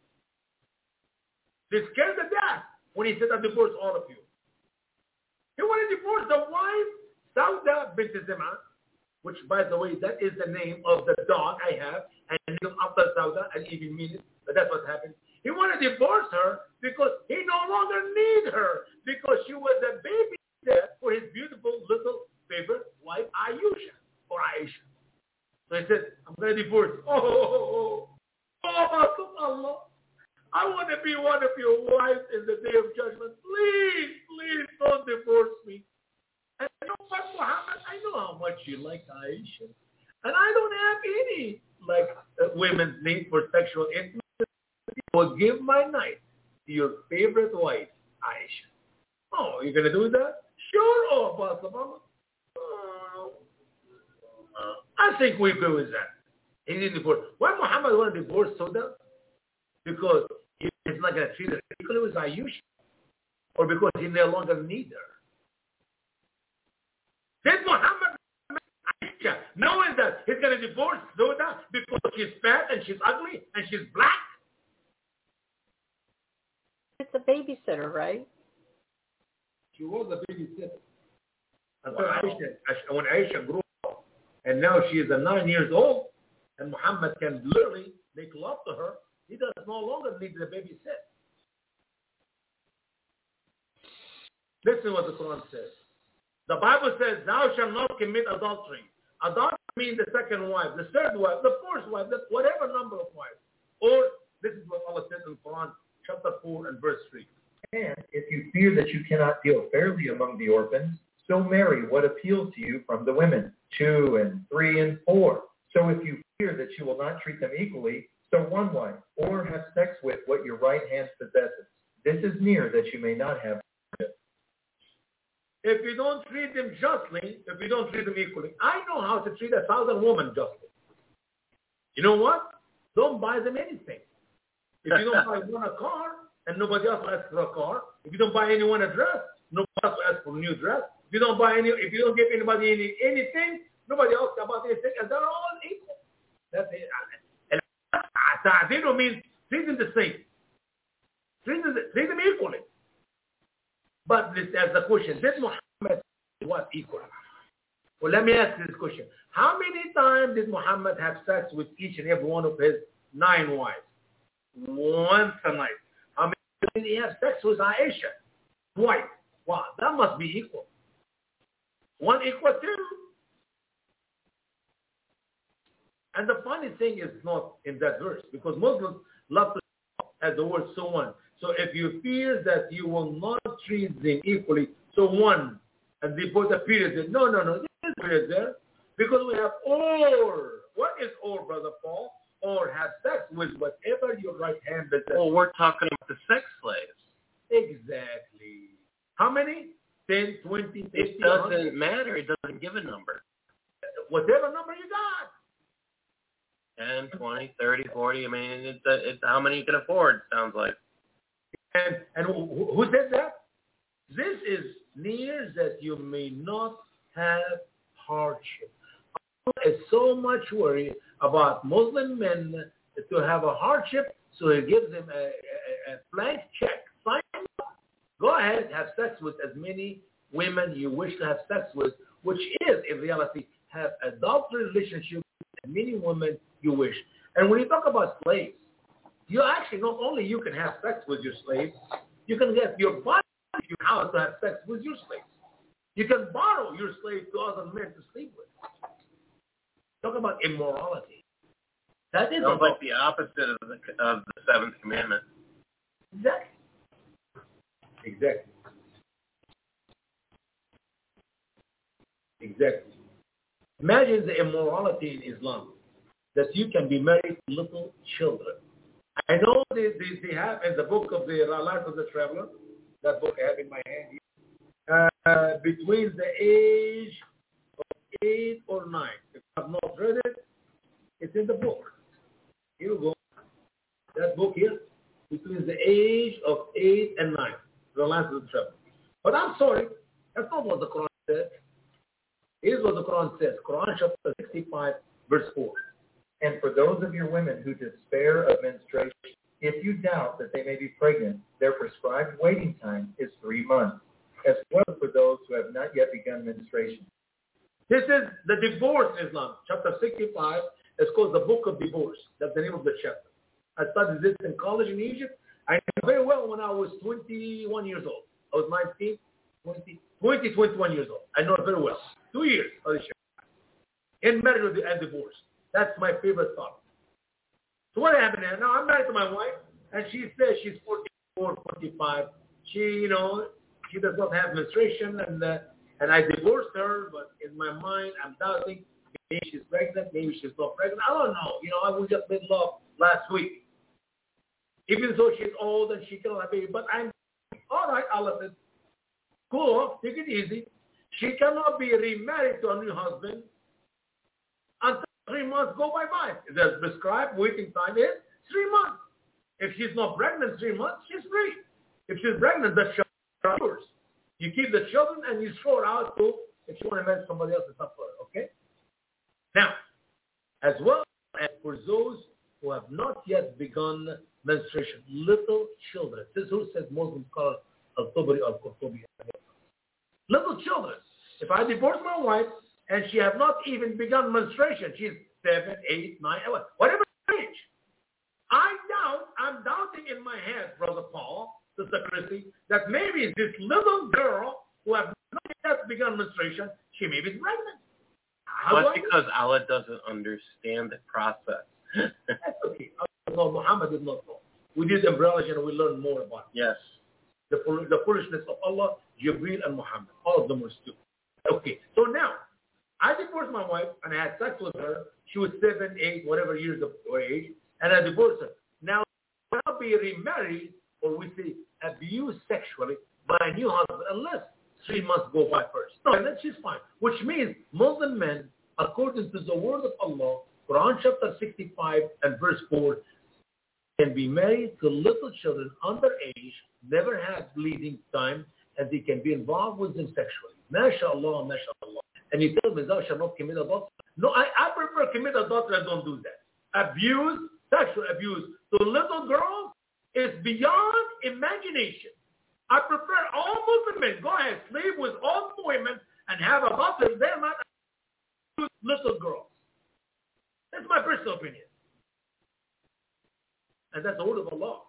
They scared to death when he said, I divorce all of you. He wanted to divorce the wife, Sauda bint Zim'an, which, by the way, that is the name of the dog I have, and after Sauda, I even mean it, but that's what happened. He wanted to divorce her because he no longer needed her, because she was a baby there for his beautiful little favorite wife, Ayusha, or Aisha. So he said, I'm going to divorce. Oh, oh, oh, Allah. I want to be one of your wives in the day of judgment. Please, please don't divorce me. And you know what, Muhammad? I know how much you like Aisha. And I don't have any, like, uh, women's need for sexual intimacy. Well, give my night to your favorite wife, Aisha. Oh, you're going to do that? Sure, oh, possible. Oh, uh, I think we go with that. He didn't divorce. Why Muhammad want to divorce Sauda? Because he's not going to treat her equally with Ayusha, or because he no longer needs her. Did Muhammad marry Aisha knowing that he's going to divorce Sauda because she's fat and she's ugly and she's black? It's a babysitter, right? She was a babysitter. Until Wow. Aisha, when Aisha grew up, and now she is a nine years old, and Muhammad can literally make love to her, he does no longer need the babysit. Listen what the Quran says. The Bible says, thou shalt not commit adultery. Adultery means the second wife, the third wife, the fourth wife, the whatever number of wives. Or, this is what Allah says in Quran, chapter four and verse three. And if you fear that you cannot deal fairly among the orphans, so marry what appeals to you from the women, two and three and four. So if you fear that you will not treat them equally, so one wife, or have sex with what your right hand possesses. This is near that you may not have. If you don't treat them justly, if you don't treat them equally, I know how to treat a thousand women justly. You know what? Don't buy them anything. If you don't buy one a car, and nobody else asks for a car, if you don't buy anyone a dress, nobody else asks for a new dress. If you don't buy any, if you don't give anybody any, anything, nobody else about anything, and they're all equal. That's it. Ta'adilu means treat them the same. Treat them, treat them equally. But this, as the question, did Muhammad what equal? Well, let me ask you this question. How many times did Muhammad have sex with each and every one of his nine wives? Once a night. How many times did he have sex with Aisha? Twice. Wow, that must be equal. One equal two. And the funny thing is not in that verse, because Muslims love to add the word so one. So if you fear that you will not treat them equally, so one, and they put a period there. No, no, no, there is a period there, because we have or. What is or, Brother Paul? Or have sex with whatever your right hand possesses. Well, we're talking about the sex slaves. Exactly. How many? ten, twenty, fifty, It doesn't matter. It doesn't give a number. whatever number you got. ten, twenty, thirty, forty. I mean, it's, uh, it's how many you can afford, sounds like. And and who, who said that? This is near that you may not have hardship. Allah is so much worried about Muslim men to have a hardship, so he gives them a, a, a blank check. Sign up. Go ahead, have sex with as many women you wish to have sex with, which is, in reality, have adultery relationship with as many women you wish. And when you talk about slaves, you actually, not only you can have sex with your slaves, you can get your body to your house to have sex with your slaves. You can borrow your slave to other men to sleep with. Talk about immorality. That is Sounds like the opposite of the, of the seventh commandment. Exactly. Exactly. Exactly. Imagine the immorality in Islam, that you can be married to little children. I know they, they, they have in the book of the Life of the Traveler, that book I have in my hand, uh, between the age of eight or nine. If I have not read it, it's in the book. Here you go. That book here, between the age of eight and nine, the Life of the Traveler. But I'm sorry, that's not what the Quran says. Here's what the Quran says. Quran chapter sixty-five, verse four. And for those of your women who despair of menstruation, if you doubt that they may be pregnant, their prescribed waiting time is three months, as well as for those who have not yet begun menstruation. This is the divorce Islam, chapter sixty-five. It's called the Book of Divorce. That's the name of the chapter. I studied this in college in Egypt. I knew very well when I was twenty-one years old. I was nineteen, twenty, twenty, twenty-one years old. I know it very well. Two years of the chapter. In marriage and divorce. That's my favorite topic. So what happened now? Now I'm married to my wife, and she says she's forty-four, forty-five. She, you know, she does not have menstruation, and uh, and I divorced her. But in my mind, I'm doubting maybe she's pregnant, maybe she's not pregnant. I don't know. You know, I was just made love last week. Even though she's old and she cannot have a baby, but I'm all right. Allah said, cool, take it easy. She cannot be remarried to a new husband until three months go by by. The prescribed waiting time is three months. If she's not pregnant three months, she's free. If she's pregnant, the child is yours. You keep the children and you throw her out to, if you want to marry somebody else, it's up for her, okay? Now, as well as for those who have not yet begun menstruation, little children. This is who says Muslims call Al-Tabri Al-Qurtubi. children. If I divorce my wife and she has not even begun menstruation, she's seven, eight, nine, whatever age, I doubt, I'm doubting in my head, Brother Paul, Sister Christy, that maybe this little girl who has not yet begun menstruation, she may be pregnant. Well, that's because Allah doesn't understand the process. That's okay. No, Muhammad did not know. We did embryology and we learned more about it. Yes. The, the foolishness of Allah, Jibreel and Muhammad. All of them were stupid. Okay, so now, I divorced my wife and I had sex with her. She was seven, eight, whatever years of age, and I divorced her. Now, I'll be remarried, or we say abused sexually, by a new husband, unless three months go by first. No, that's just fine. Which means Muslim men, according to the word of Allah, Quran chapter sixty-five and verse four, can be married to little children underage, never had bleeding time, and they can be involved with them sexually. MashaAllah, MashaAllah. And you tell me, thou shalt not commit adultery. No, I, I prefer commit adultery. I don't do that. Abuse, sexual abuse to little girls is beyond imagination. I prefer all Muslim men go ahead, sleep with all women and have adultery. They're not little girls. That's my personal opinion. And that's the word of Allah.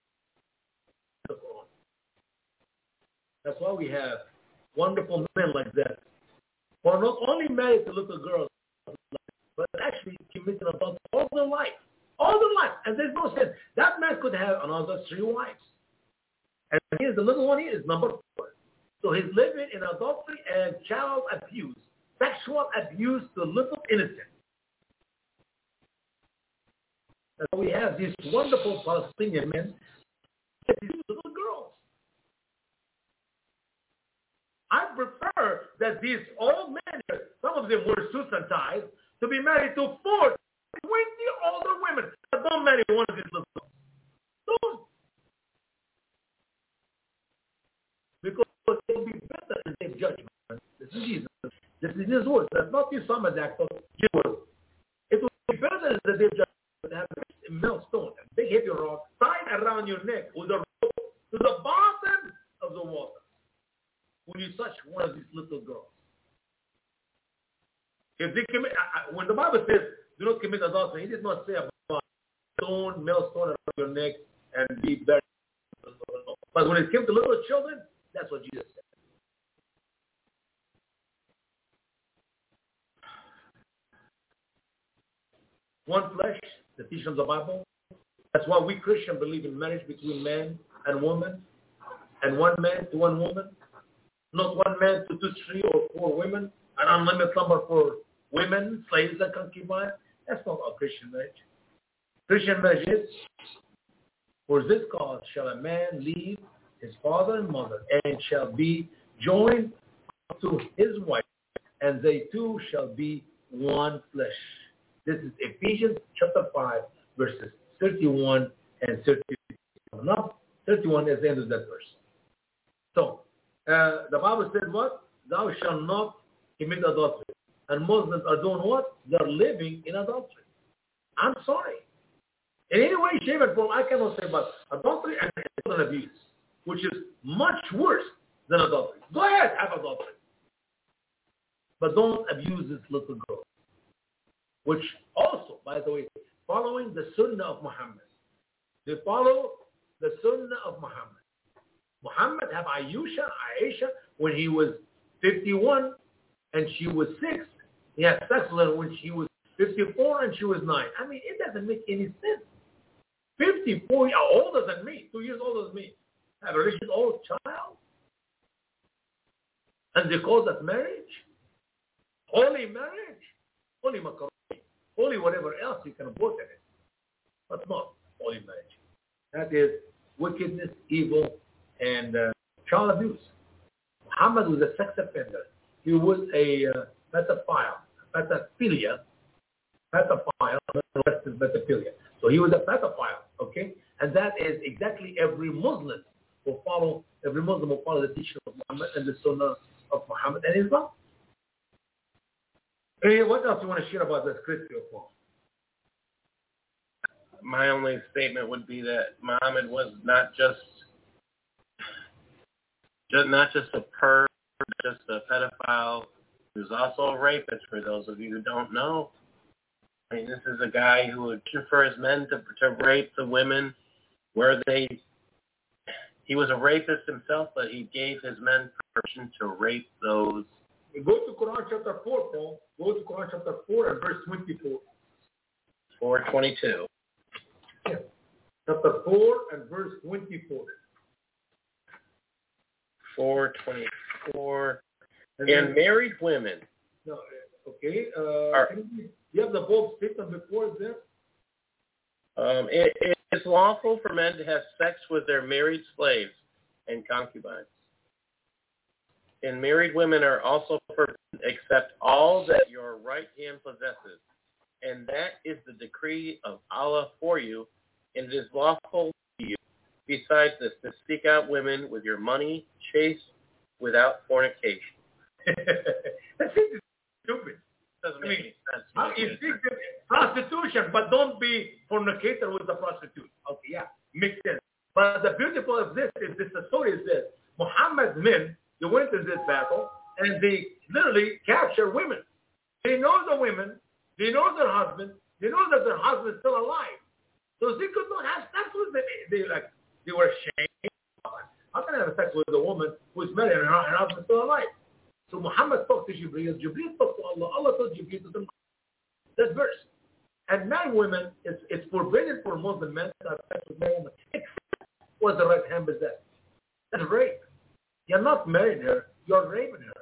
That's why we have wonderful men like that who are not only married to little girls, but actually committing adultery all their life. All their life. And there's no sense. That man could have another three wives. And here's the little one here is number four. So he's living in adultery and child abuse, sexual abuse to little innocent. And so we have these wonderful Palestinian men, these little girls. I prefer that these old men, some of them were Susanized, to be married to four, twenty older women. But don't marry one of these little girls. Don't. Because it will be better in their judgment. This is Jesus. This is his word. That's not the summit act of his word. It will be better in their judgment to have a millstone, a big heavy rock, tied around your neck with a rope to the bottom of the water when you touch one of these little girls. If they commit, when the Bible says, do not commit adultery, he did not say about stone, millstone around your neck and be buried. But when it came to little children, that's what Jesus said. One flesh, the teaching of the Bible. That's why we Christians believe in marriage between man and woman, and one man to one woman. Not one man to two, three, or four women, an unlimited number for women, slaves and concubines. That's not our Christian marriage. Christian marriage is, for this cause shall a man leave his father and mother, and shall be joined to his wife, and they two shall be one flesh. This is Ephesians chapter five, verses thirty-one and thirty-two. Now, thirty-one is the end of that verse. So, uh, the Bible said what? Thou shalt not commit adultery. And Muslims are doing what? They're living in adultery. I'm sorry. In any way, shape, and form, I cannot say about adultery and children abuse, which is much worse than adultery. Go ahead, have adultery. But don't abuse this little girl. Which also, by the way, following the Sunnah of Muhammad. They follow the Sunnah of Muhammad. Muhammad had Ayusha, Aisha, when he was fifty-one and she was six. He had sex with her when she was fifty-four and she was nine. I mean, it doesn't make any sense. fifty-four, older than me, two years older than me. Have a rich old child. And they call that marriage? Holy marriage? Holy macaroni. Holy whatever else you can put in it. But not holy marriage. That is wickedness, evil, and uh, child abuse. Muhammad was a sex offender. He was a uh, pedophile, pedophilia, pedophile, pedophilia. So he was a pedophile, okay? And that is exactly every Muslim will follow, every Muslim will follow the teaching of Muhammad and the Sunnah of Muhammad and Islam. Hey, what else do you want to share about this Christian form? My only statement would be that Muhammad was not just, just not just a perv just a pedophile. He was also a rapist, for those of you who don't know. I mean, this is a guy who would prefer his men to, to rape the women where they, he was a rapist himself, but he gave his men permission to rape those. Go to Quran chapter four, Paul. Go to Quran chapter four and verse twenty-four. four twenty-two. Yeah. Chapter four and verse twenty-four. four twenty-four. And, and married women. No, okay. Uh, Are, can you, you have the bold statement before there? Um, it, it is lawful for men to have sex with their married slaves and concubines. And married women are also forbidden except all that your right hand possesses. And that is the decree of Allah for you, and it is lawful to you. Besides this, to seek out women with your money, chase without fornication. That's it. Stupid. Doesn't make I mean, any sense. Uh, you seek prostitution, but don't be fornicator with the prostitute. Okay, yeah, makes sense. But the beautiful of this is this. The story is this: Muhammad's men, they went to this battle and they literally capture women. They know the women. They know their husband. They know that their husband is still alive. So they could not have sex with them. They like they were ashamed. How can I have sex with a woman who is married and her, her husband is still alive? So Muhammad spoke to Jibreel. Jibreel spoke to Allah. Allah told Jibreel to them. That verse. And men and women, it's, it's forbidden for Muslim men to have sex with men and women, except what the right hand possesses. That's rape. You're not marrying her. You're raping her.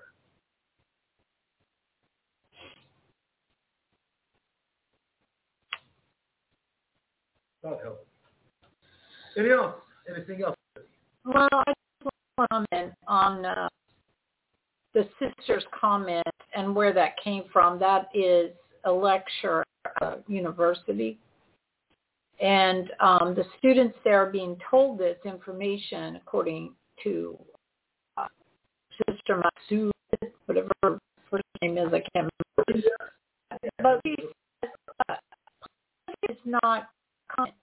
God help. Anything else? Anything else? Well, I just want to comment on uh, the sister's comment and where that came from. That is a lecture at a university. And um, the students there are being told this information according to uh, Sister Masood, whatever her first name is, I can't remember. But she says, uh, it's not common.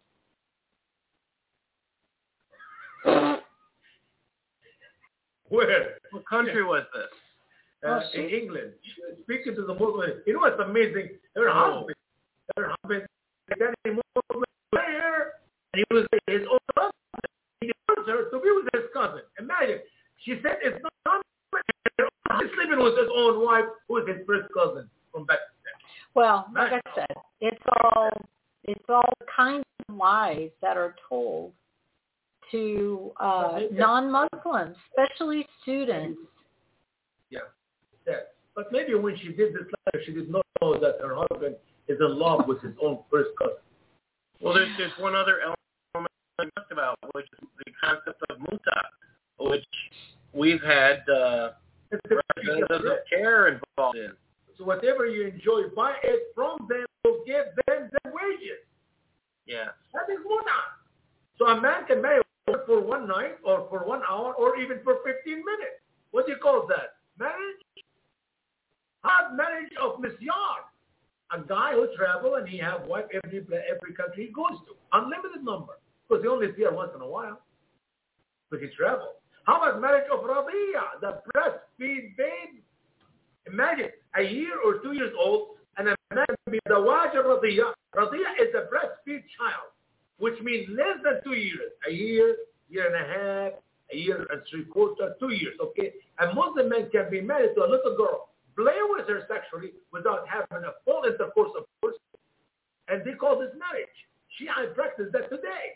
Where? What country was this? Uh, Oh, in England. Speaking to the Muslim. You know what's amazing? Her Oh. husband, her husband, that Muslim here, and he was his own husband. He wants her to be with his cousin. Imagine. She said it's not he's sleeping with his own wife, who is his first cousin from back then. Well, like I said, it's all it's all kinds of lies that are told to uh, non-Muslims, especially students. Yeah. Yeah. But maybe when she did this letter, she did not know that her husband is in love with his own first cousin. Well, there's, there's one other element I talked about, which is the concept of muta, which we've had uh, representatives of care involved in. So whatever you enjoy, buy it from them to give them their wages. Yeah. That is muta. So a man can marry for one night or for one hour or even for fifteen minutes. What do you call that? Marriage? Hard marriage of misyar. A guy who travel and he have wife every every country he goes to. Unlimited number. Because he only see her once in a while. But he travel. How about marriage of Radia, the breastfeed babe? Imagine a year or two years old and a man can be the waj Radia. Radia is a breastfeed child, which means less than two years. A year, year and a half, a year and three quarters, two years, okay? A Muslim man can be married to a little girl, play with her sexually without having a full intercourse, of course, and they call this marriage. Shia practice that today.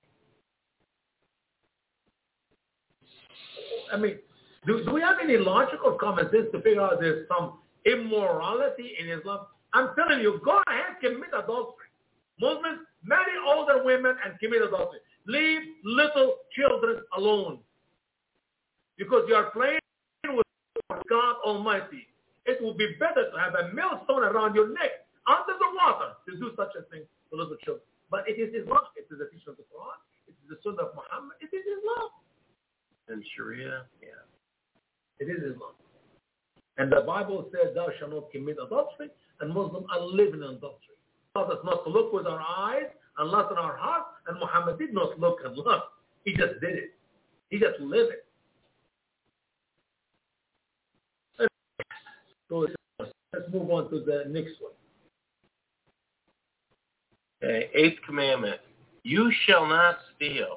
I mean, do, do we have any logic or common sense to figure out there's some immorality in Islam? I'm telling you, go ahead, commit adultery. Muslims, marry older women and commit adultery. Leave little children alone. Because you are playing with God Almighty. It would be better to have a millstone around your neck under the water to do such a thing to little children. But it is Islam. It is the teaching of the Quran. It is the Sunnah of Muhammad. It is Islam. And Sharia, yeah. It is Islam. And the Bible says, thou shalt not commit adultery, and Muslims are living in adultery. God does not look with our eyes and lust in our heart, and Muhammad did not look and lust. He just did it. He just lived it. So let's move on to the next one. Okay, eighth commandment. You shall not steal.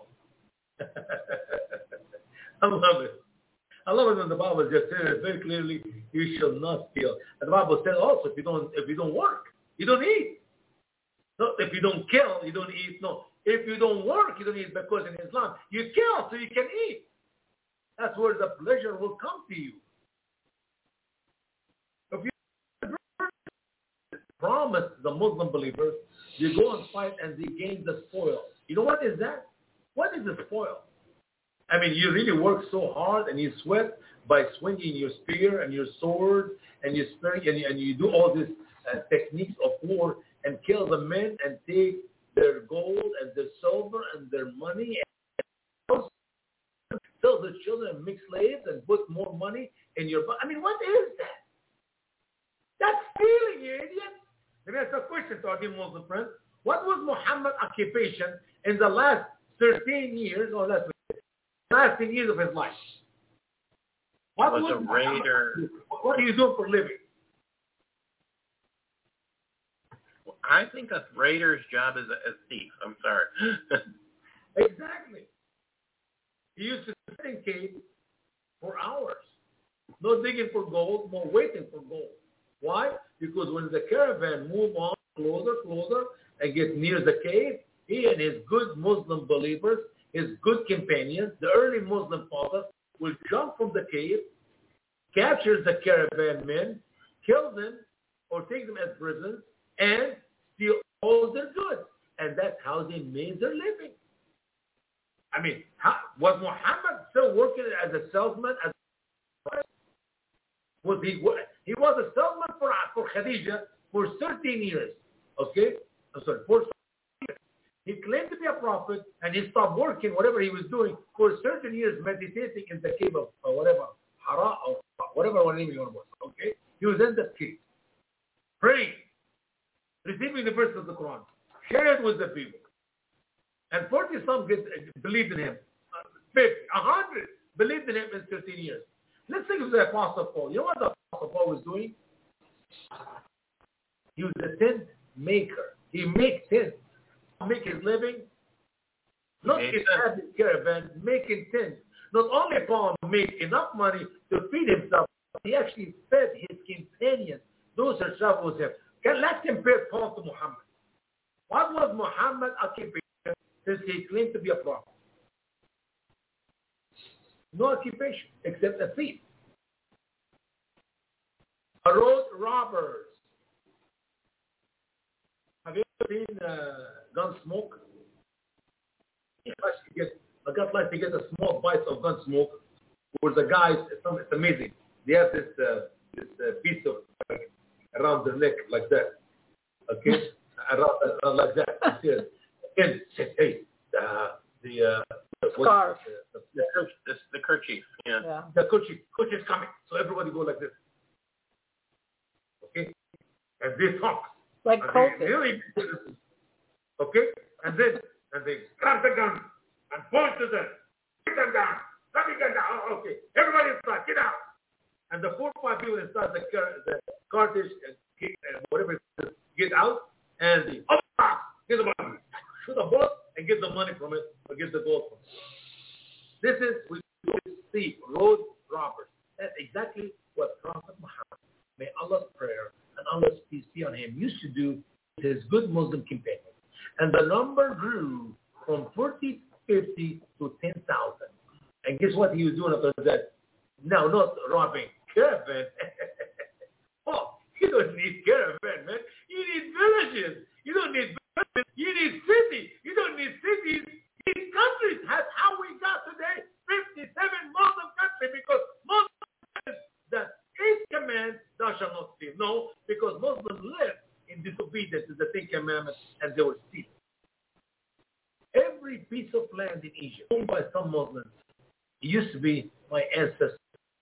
I love it. I love it when the Bible just says it very clearly, you shall not steal. And the Bible says also, if you don't if you don't work, you don't eat. No, if you don't kill, you don't eat. No. If you don't work, you don't eat, because in Islam, you kill so you can eat. That's where the pleasure will come to you. If you promise the Muslim believers, you go and fight and they gain the spoil. You know what is that? What is the spoil? I mean, you really work so hard and you sweat by swinging your spear and your sword and you spear and you, and you do all these uh, techniques of war and kill the men and take their gold and their silver and their money and sell the children and make slaves and put more money in your butt. I mean, what is that? That's stealing, you idiot. Let me ask a question to our dear Muslim friends. What was Muhammad's occupation in the last thirteen years, or last last ten years of his life? What was, was a raider. What do you do for a living? I think a raider's job is a, a thief. I'm sorry. Exactly. He used to sit in caves for hours. No digging for gold, no waiting for gold. Why? Because when the caravan move on closer, closer, and get near the cave, he and his good Muslim believers, his good companions, the early Muslim fathers, will jump from the cave, capture the caravan men, kill them, or take them as prisoners, and steal all their goods. And that's how they made their living. I mean, how, was Muhammad still working as a salesman? As was he, he was a salesman for, for Khadija for thirteen years. Okay? I'm sorry, for years. He claimed to be a prophet, and he stopped working, whatever he was doing, for certain years, meditating in the cave of uh, whatever, Hara, or whatever one name you want. Okay? He was in the cave, praying, receiving the verse of the Quran, sharing it with the people. And forty some get, believed in him. fifty, one hundred believed in him in thirteen years. Let's think of the Apostle Paul. You know what the Apostle Paul was doing? He was a tent maker. He makes tents. Make his living. Not his caravan, making tents. Not only Paul made enough money to feed himself, he actually fed his companions, those who traveled with him. Can, let's compare Paul to Muhammad. What was Muhammad's occupation since he claimed to be a prophet? No occupation except a thief. A road robbers. Have you ever seen uh, Gunsmoke? Yeah. I got like to get a small bite of Gunsmoke, where the guys, it's amazing. They have this uh, this uh, piece of like, around their neck like that. Okay, around, around like that. And said, hey, uh, the uh, scarf, the, the, the, the kerchief, yeah, yeah. the kerchief, kerchief is coming. So everybody go like this. Okay, and they talk like COVID. Really, okay, and then and they grab the gun and point to them, get them down, let me get down. Oh, okay, everybody inside, get out. And the four or five people inside the the cartridge and uh, whatever get out, and the oh, get the money, shoot a bullet and get the money from it or get the gold from it. This is we see road robbers. That's exactly what Prophet Muhammad, may Allah's prayer and Allah's peace be on him, used to do with his good Muslim companions. And the number grew from forty, fifty to ten thousand. And guess what he was doing after that? No, not robbing caravan. Oh, you don't need caravan, man. You need villages. You don't need villages. You need cities. You don't need cities. You need countries. That's how we got today fifty-seven Muslim countries, because Muslims, the eighth command, thou shalt not steal. No, because Muslims live in disobedience to the Ten Commandments, and they were stealing. Every piece of land in Egypt owned by some Muslims, it used to be my ancestors.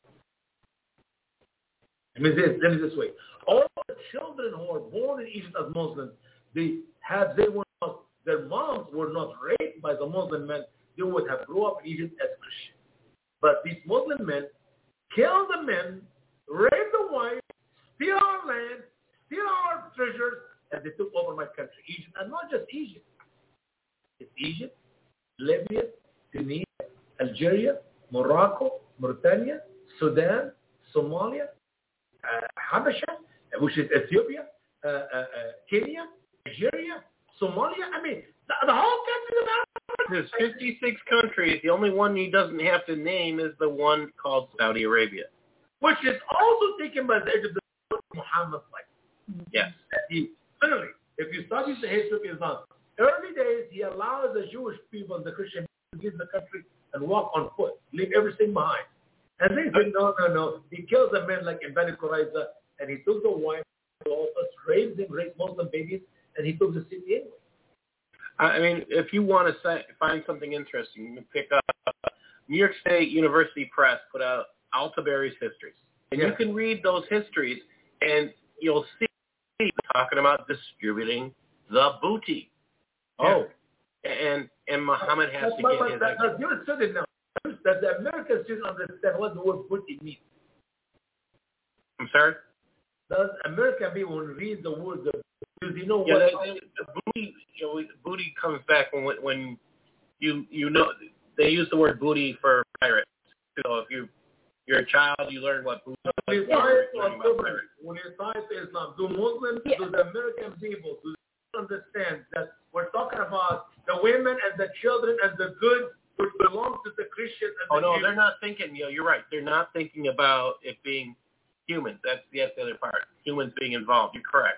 Let me say, let me this way. All the children who are born in Egypt as Muslims, they have they were not, their moms were not raised by the Muslim men. They would have grown up in Egypt as Christians. But these Muslim men kill the men, rape the wife, steal our land, steal our treasures, and they took over my country, Egypt. And not just Egypt. It's Egypt, Libya, Tunisia, Algeria, Morocco, Mauritania, Sudan, Somalia, uh, Habasha, which is Ethiopia, uh, uh, uh, Kenya, Nigeria, Somalia. I mean, the, the whole country of Africa. There's fifty-six countries. The only one he doesn't have to name is the one called Saudi Arabia, which is also taken by the edge of the Muhammad's life. Yes. He, literally, if you study the history of Islam, early days he allowed the Jewish people and the Christian to leave the country and walk on foot, leave everything behind. And they said, no, no, no. He killed the men like in Bani Qurayza, and he took the wife, raped them, raped Muslim babies, and he took the city anyway. I mean, if you want to say, find something interesting, you can pick up New York State University Press put out Altaberry's Histories. And yeah. you can read those histories, and you'll see talking about distributing the booty. Oh. And and Muhammad has but, to but, get but, his... That, that, you're studying now. That the Americans didn't understand what the word booty means. I'm sorry? Does American people read the word, do you know yeah, what... They, they, the booty, you know, booty comes back when when you you know, they use the word booty for pirates. So if you, you're a child, you learn what booty is. When you tie to Islam, do Muslims, yeah. do the American people, do they understand that we're talking about the women and the children and the goods which belong to the Christians and oh, the no, Jews? They're not thinking, you know, you're right. They're not thinking about it being humans. That's, that's the other part. Humans being involved. You're correct.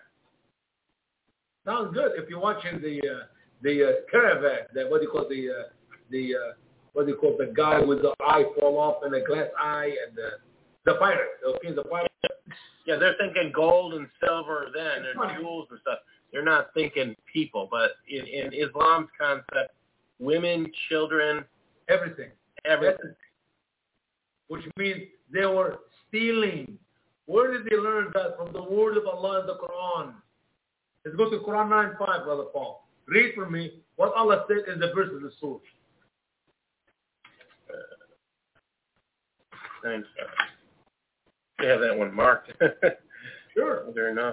Sounds good. If you're watching the uh, the uh, caravan, that what do you call the uh, the uh, what do you call the guy with the eye fall off and the glass eye and the the pirate. Okay, the pirate. Yeah, they're thinking gold and silver then and jewels and stuff. They're not thinking people. But in, in Islam's concept, women, children, everything, everything, which means they were stealing. Where did they learn that? From the word of Allah in the Quran. Let's go to Quran nine five, Brother Paul. Read for me what Allah said in the verse of the surah. nine five. You have that one marked. Sure. Fair enough.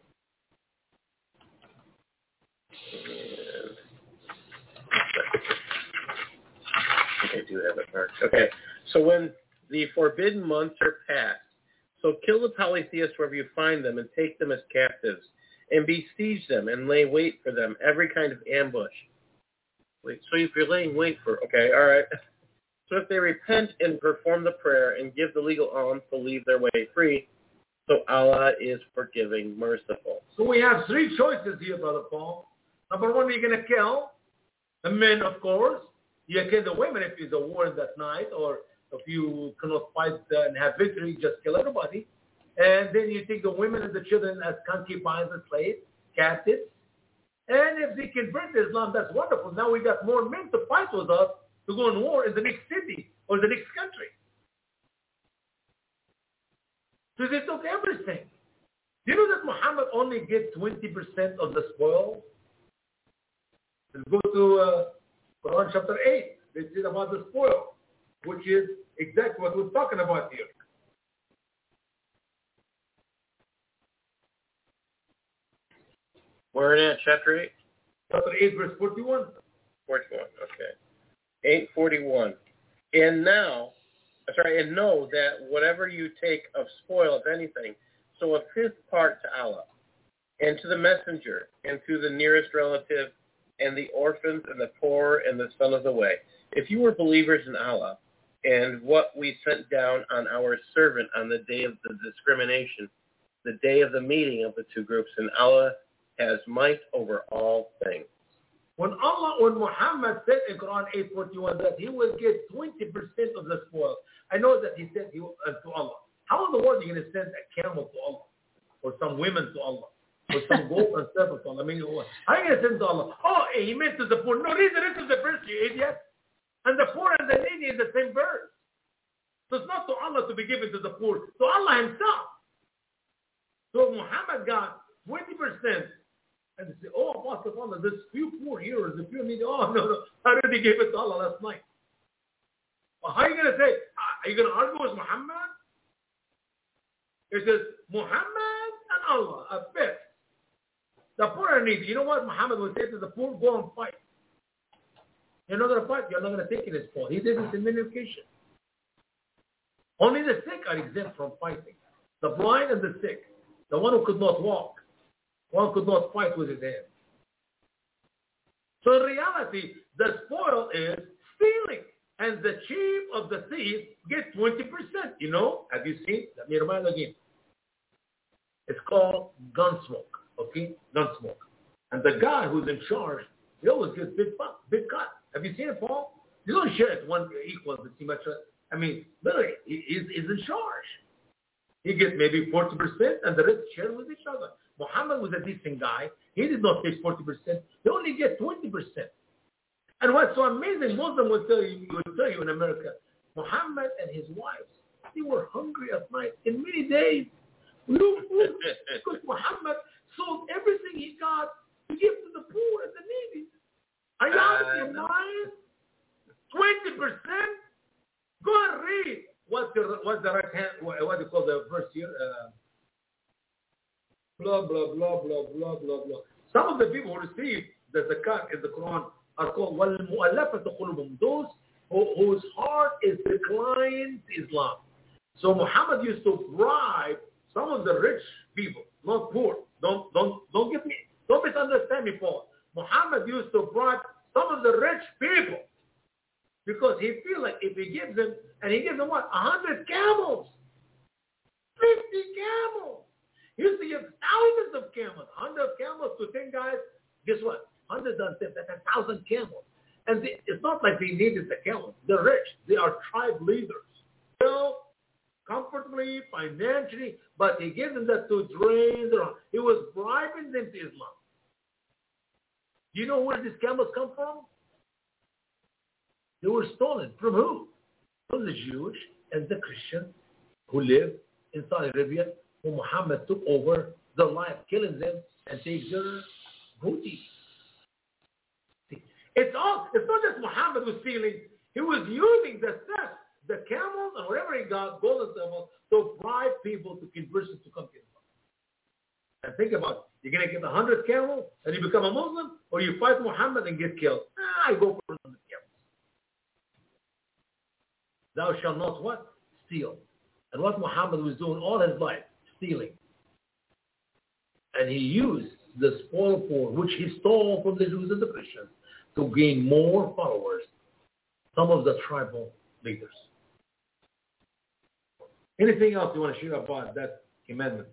And I do have it marked. Okay. So when the forbidden months are past, so kill the polytheists wherever you find them and take them as captives and besiege them and lay wait for them, every kind of ambush. Wait, so if you're laying wait for, okay, all right. So if they repent and perform the prayer and give the legal alms to leave their way free, so Allah is forgiving, merciful. So we have three choices here, Brother Paul. Number one, you're going to kill the men, of course. You kill the women if it's a war that night, or if you cannot fight and have victory, just kill everybody. And then you take the women and the children as concubines and slaves, captives. And if they convert to Islam, that's wonderful. Now we got more men to fight with us to go in war in the next city or the next country. So they took everything. Do you know that Muhammad only gets twenty percent of the spoil? Let's go to uh, Quran chapter eight. This is about the spoil, which is exactly what we're talking about here. We're in at chapter eight? Chapter eight, verse forty-one. forty-one, okay. eight forty-one. And now, sorry, and know that whatever you take of spoil of anything, so a fifth part to Allah, and to the messenger, and to the nearest relative, and the orphans, and the poor, and the son of the way. If you were believers in Allah, and what we sent down on our servant on the day of the discrimination, the day of the meeting of the two groups, and Allah has might over all things. When Allah, when Muhammad said in Quran eight forty-one that he will get twenty percent of the spoil, I know that he said he, uh, to Allah. How in the world are you going to send a camel to Allah? Or some women to Allah? Or some gold and silver to Allah? I mean, how are you going to send to Allah? Oh, he meant to the poor. No, read the rest of the verse, you idiot. And the poor and the needy is the same verse. So it's not to Allah to be given to the poor, to Allah himself. So Muhammad got twenty percent. And they say, oh, Apostle of Allah, there's few poor here, there's few needy. Oh, no, no, I already gave it to Allah last night. Well, how are you going to say, are you going to argue with Muhammad? It says, Muhammad Allah, a fifth. The poor are needy. You know what Muhammad would say to the poor? Go and fight. You're not going to fight. You're not going to take it as fall. He did this in many occasions. Only the sick are exempt from fighting. The blind and the sick. The one who could not walk. One could not fight with his hands. So in reality, the spoil is stealing. And the chief of the thief gets twenty percent. You know, have you seen? Let me remind you again. It's called gunsmoke. Okay? Gunsmoke. And the guy who's in charge, he always gets big, big cut. Have you seen it, Paul? You don't share it one equal to see much. I mean, literally, he's, he's in charge. He gets maybe forty percent and the rest share with each other. Muhammad was a decent guy. He did not take forty percent. He only get twenty percent. And what's so amazing, Muslim will tell you, will tell you in America, Muhammad and his wives, they were hungry at night in many days. No food. Because Muhammad sold everything he got to give to the poor and the needy. Are you out of your mind? twenty percent? Go and read what the, what the right hand, what, what do you call the verse here? Uh, blah, blah, blah, blah, blah, blah, blah. Some of the people who receive the zakat in the Quran are called وَالْمُؤَلَّفَةُ قُلُوبُهُم, those who, whose heart is declined to Islam. So Muhammad used to bribe some of the rich people, not poor. Don't don't don't get me don't misunderstand me, Paul. Muhammad used to bribe some of the rich people because he feel like if he gives them, and he gives them what, a hundred camels, fifty camels. He used to give thousands of camels, hundred camels to ten guys. Guess what? Hundred and ten, that's a thousand camels. And they, it's not like they needed the camels. They're rich. They are tribe leaders. So comfortably, financially, but he gave them that to drain their own. He was bribing them to Islam. Do you know where these camels come from? They were stolen. From who? From the Jewish and the Christians who live in Saudi Arabia, who Muhammad took over their life, killing them and take their booty. See, it's all. It's not just Muhammad was stealing. He was using the theft, the camels and whatever he got, gold and silver, to bribe people to convert them to come to Islam. And think about it. You're going to get a hundred camels and you become a Muslim, or you fight Muhammad and get killed. Ah, I go for a hundred camels. Thou shalt not what? Steal. And what Muhammad was doing all his life, stealing. And he used the spoil poor, which he stole from the Jews and the Christians, to gain more followers, some of the tribal leaders. Anything else you want to share about that commandment?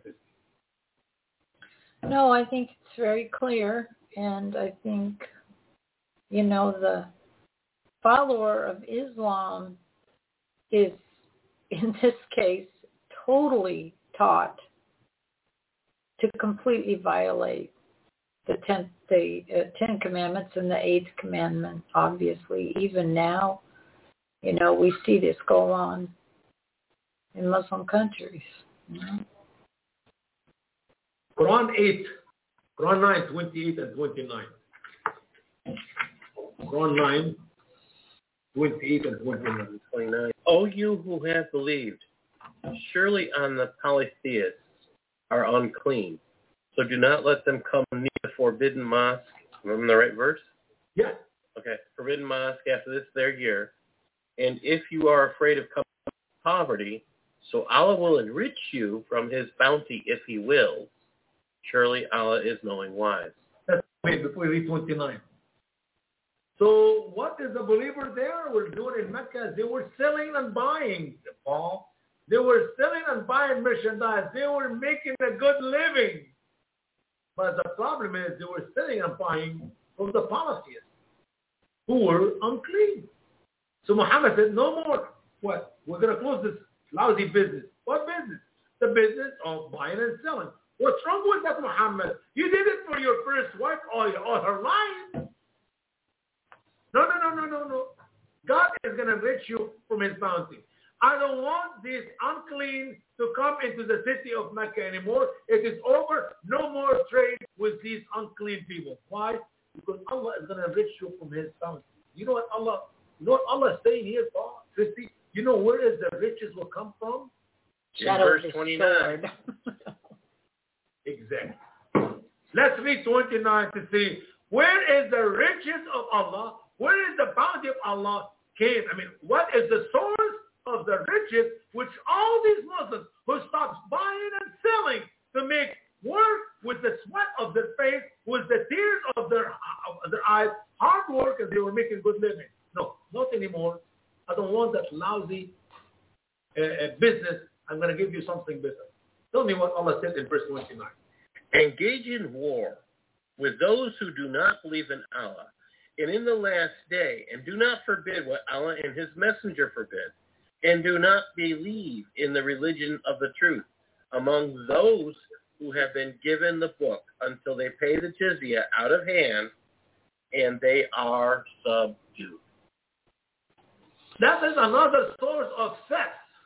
No, I think it's very clear, and I think, you know, the follower of Islam is, in this case, totally taught to completely violate the tenth, the uh, Ten Commandments and the Eighth Commandment. Obviously, even now, you know, we see this go on in Muslim countries. You know? Quran eight, Quran nine, twenty-eight and twenty-nine. Quran nine, twenty-eight and twenty-nine. twenty-nine. O you who have believed, surely on the polytheists are unclean, so do not let them come near the forbidden mosque. Remember the right verse? Yes. Okay, forbidden mosque after this their year. And if you are afraid of coming to poverty, so Allah will enrich you from his bounty if he wills. Surely Allah is knowing wise. Wait, before we read twenty-nine. So what is the believer there were doing in Mecca? They were selling and buying, Paul. They were selling and buying merchandise. They were making a good living. But the problem is they were selling and buying from the polytheists who were unclean. So Muhammad said, no more. What? We're going to close this lousy business. What business? The business of buying and selling. What's wrong with that, Muhammad? You did it for your first wife all, all her life. No, no, no, no, no, no. God is going to enrich you from his bounty. I don't want this unclean to come into the city of Mecca anymore. It is over. No more trade with these unclean people. Why? Because Allah is going to enrich you from his bounty. You know what Allah, you know what Allah is saying here, Paul, Christy? You know where is the riches will come from? In verse twenty-nine. Exactly. Let's read twenty-nine to see where is the riches of Allah, where is the bounty of Allah came. I mean, what is the source of the riches which all these Muslims who stopped buying and selling to make work with the sweat of their face, with the tears of their, of their eyes, hard work, and they were making good living. No, not anymore. I don't want that lousy uh, uh, business. I'm going to give you something better. Tell me what Allah said in verse twenty-nine. Engage in war with those who do not believe in Allah and in the last day, and do not forbid what Allah and his messenger forbid, and do not believe in the religion of the truth among those who have been given the book until they pay the jizya out of hand and they are subdued. That is another source of sex.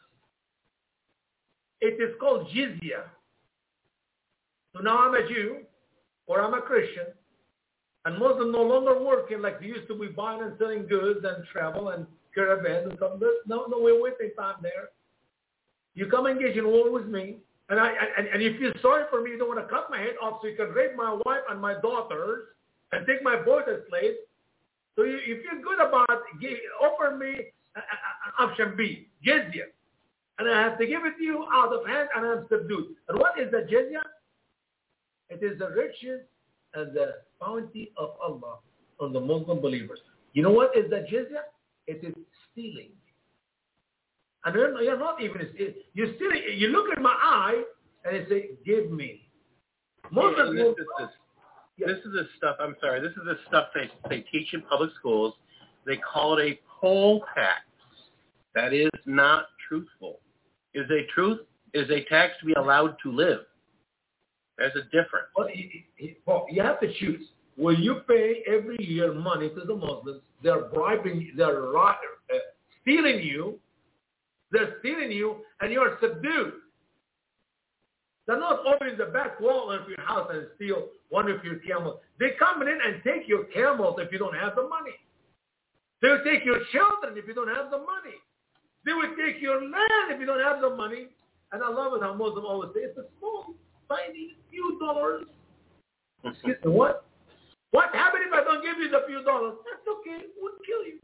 It is called jizya. So now I'm a Jew, or I'm a Christian, and Muslims no longer working like they used to be buying and selling goods and travel and caravans and something. No, no, we're wasting time there. You come engage in war with me, and I and, and you feel sorry for me, you don't want to cut my head off so you can rape my wife and my daughters and take my boys as slaves. So you, you feel good about give, offer me an option B, jizya. And I have to give it to you out of hand, and I'm subdued. And what is the jizya? It is the riches and the bounty of Allah on the Muslim believers. You know what is the jizya? It is stealing. And you're, you're not even, you're stealing. You look at my eye and you say, give me. Muslims this, is this, yes. this is the stuff, I'm sorry, this is the stuff they, they teach in public schools. They call it a poll tax. That is not truthful. Is a truth, is a tax to be allowed to live. There's a difference. Well, well, you have to choose. Will you pay every year money to the Muslims? They're bribing, they're uh, stealing you. They're stealing you, and you're subdued. They're not opening the back wall of your house and steal one of your camels. They come in and take your camels if you don't have the money. They will take your children if you don't have the money. They will take your land if you don't have the money. And I love it how Muslims always say, it's a small, tiny few dollars. Excuse me, what? What happened if I don't give you the few dollars? That's okay. It wouldn't kill you.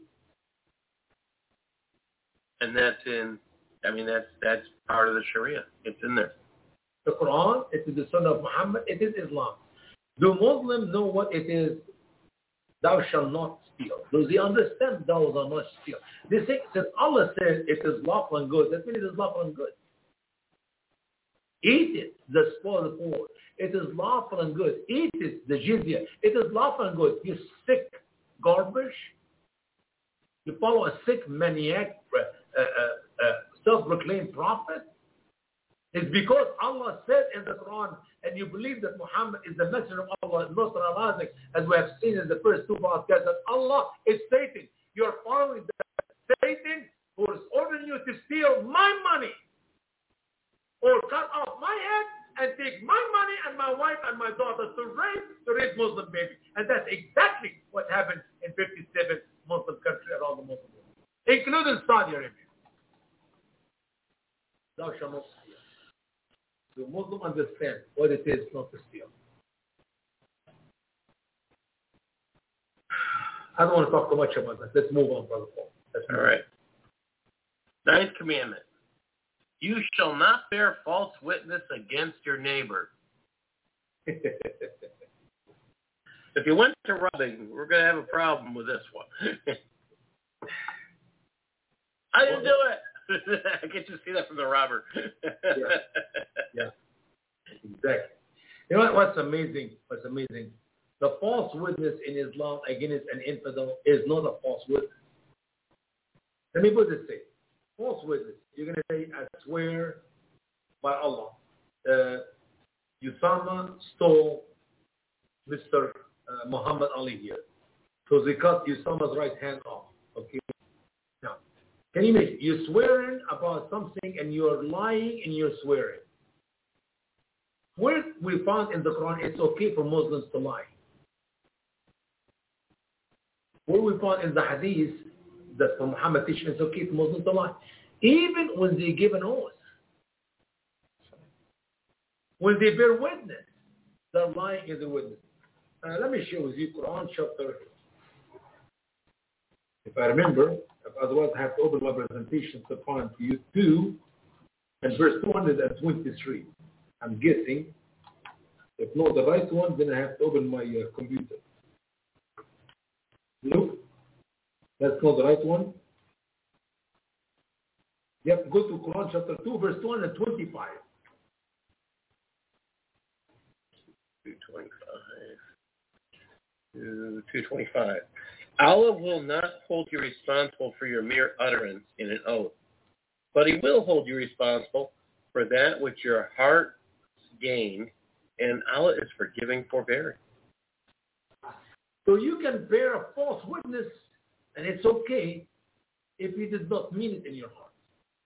And that's in, I mean, that's that's part of the Sharia. It's in there. The Quran, it is the Sunnah of Muhammad, it is Islam. Do Muslims know what it is? Thou shalt not steal. Do they understand thou shalt not steal? They say, since Allah says it is lawful and good, that means it is lawful and good. Eat it, the spoil of the poor. It is lawful and good. Eat it, the jizya. It is lawful and good. You sick garbage. You follow a sick maniac, uh, uh, uh, self-proclaimed prophet. It's because Allah said in the Quran, and you believe that Muhammad is the messenger of Allah, Nasr al-Razik, as we have seen in the first two podcasts, that Allah is Satan. You are following the Satan who is ordering you to steal my money or cut off my head and take my money and my wife and my daughters to raise, to raise Muslim babies. And that's exactly what happened in fifty-seven Muslim countries around the Muslim world, including Saudi Arabia. Thou shalt not steal. The Muslim understand what it is not to steal. I don't want to talk too much about that. Let's move on, Brother Paul. All right. Ninth commandment. You shall not bear false witness against your neighbor. If you went to robbing, we're going to have a problem with this one. I didn't do it. I can just see that from the robber. yeah. yeah, exactly. You know what, what's amazing? What's amazing? The false witness in Islam against an infidel is not a false witness. Let me put it this way. False witness. You're going to say, I swear by Allah, uh, Usama stole Mister Uh, Muhammad Ali here. So they cut Usama's right hand off. Okay. Now, can you imagine? You're swearing about something and you're lying and you're swearing. Where we found in the Quran it's okay for Muslims to lie. Where we found in the Hadith that for Muhammad teaching it's okay for Muslims to lie. Even when they give an oath. When they bear witness, they're lying as a witness. Uh, let me share with you Quran chapter. If I remember, otherwise I have to open my presentation to find for you two and verse two hundred twenty-three. I'm guessing. If not the right one, then I have to open my uh, computer. Look, that's not the right one. Yep, go to Quran chapter two, verse two hundred twenty-five. two twenty-five. two twenty-five. Allah will not hold you responsible for your mere utterance in an oath, but he will hold you responsible for that which your heart gained, and Allah is forgiving, forbearing. So you can bear a false witness, and it's okay if you did not mean it in your heart.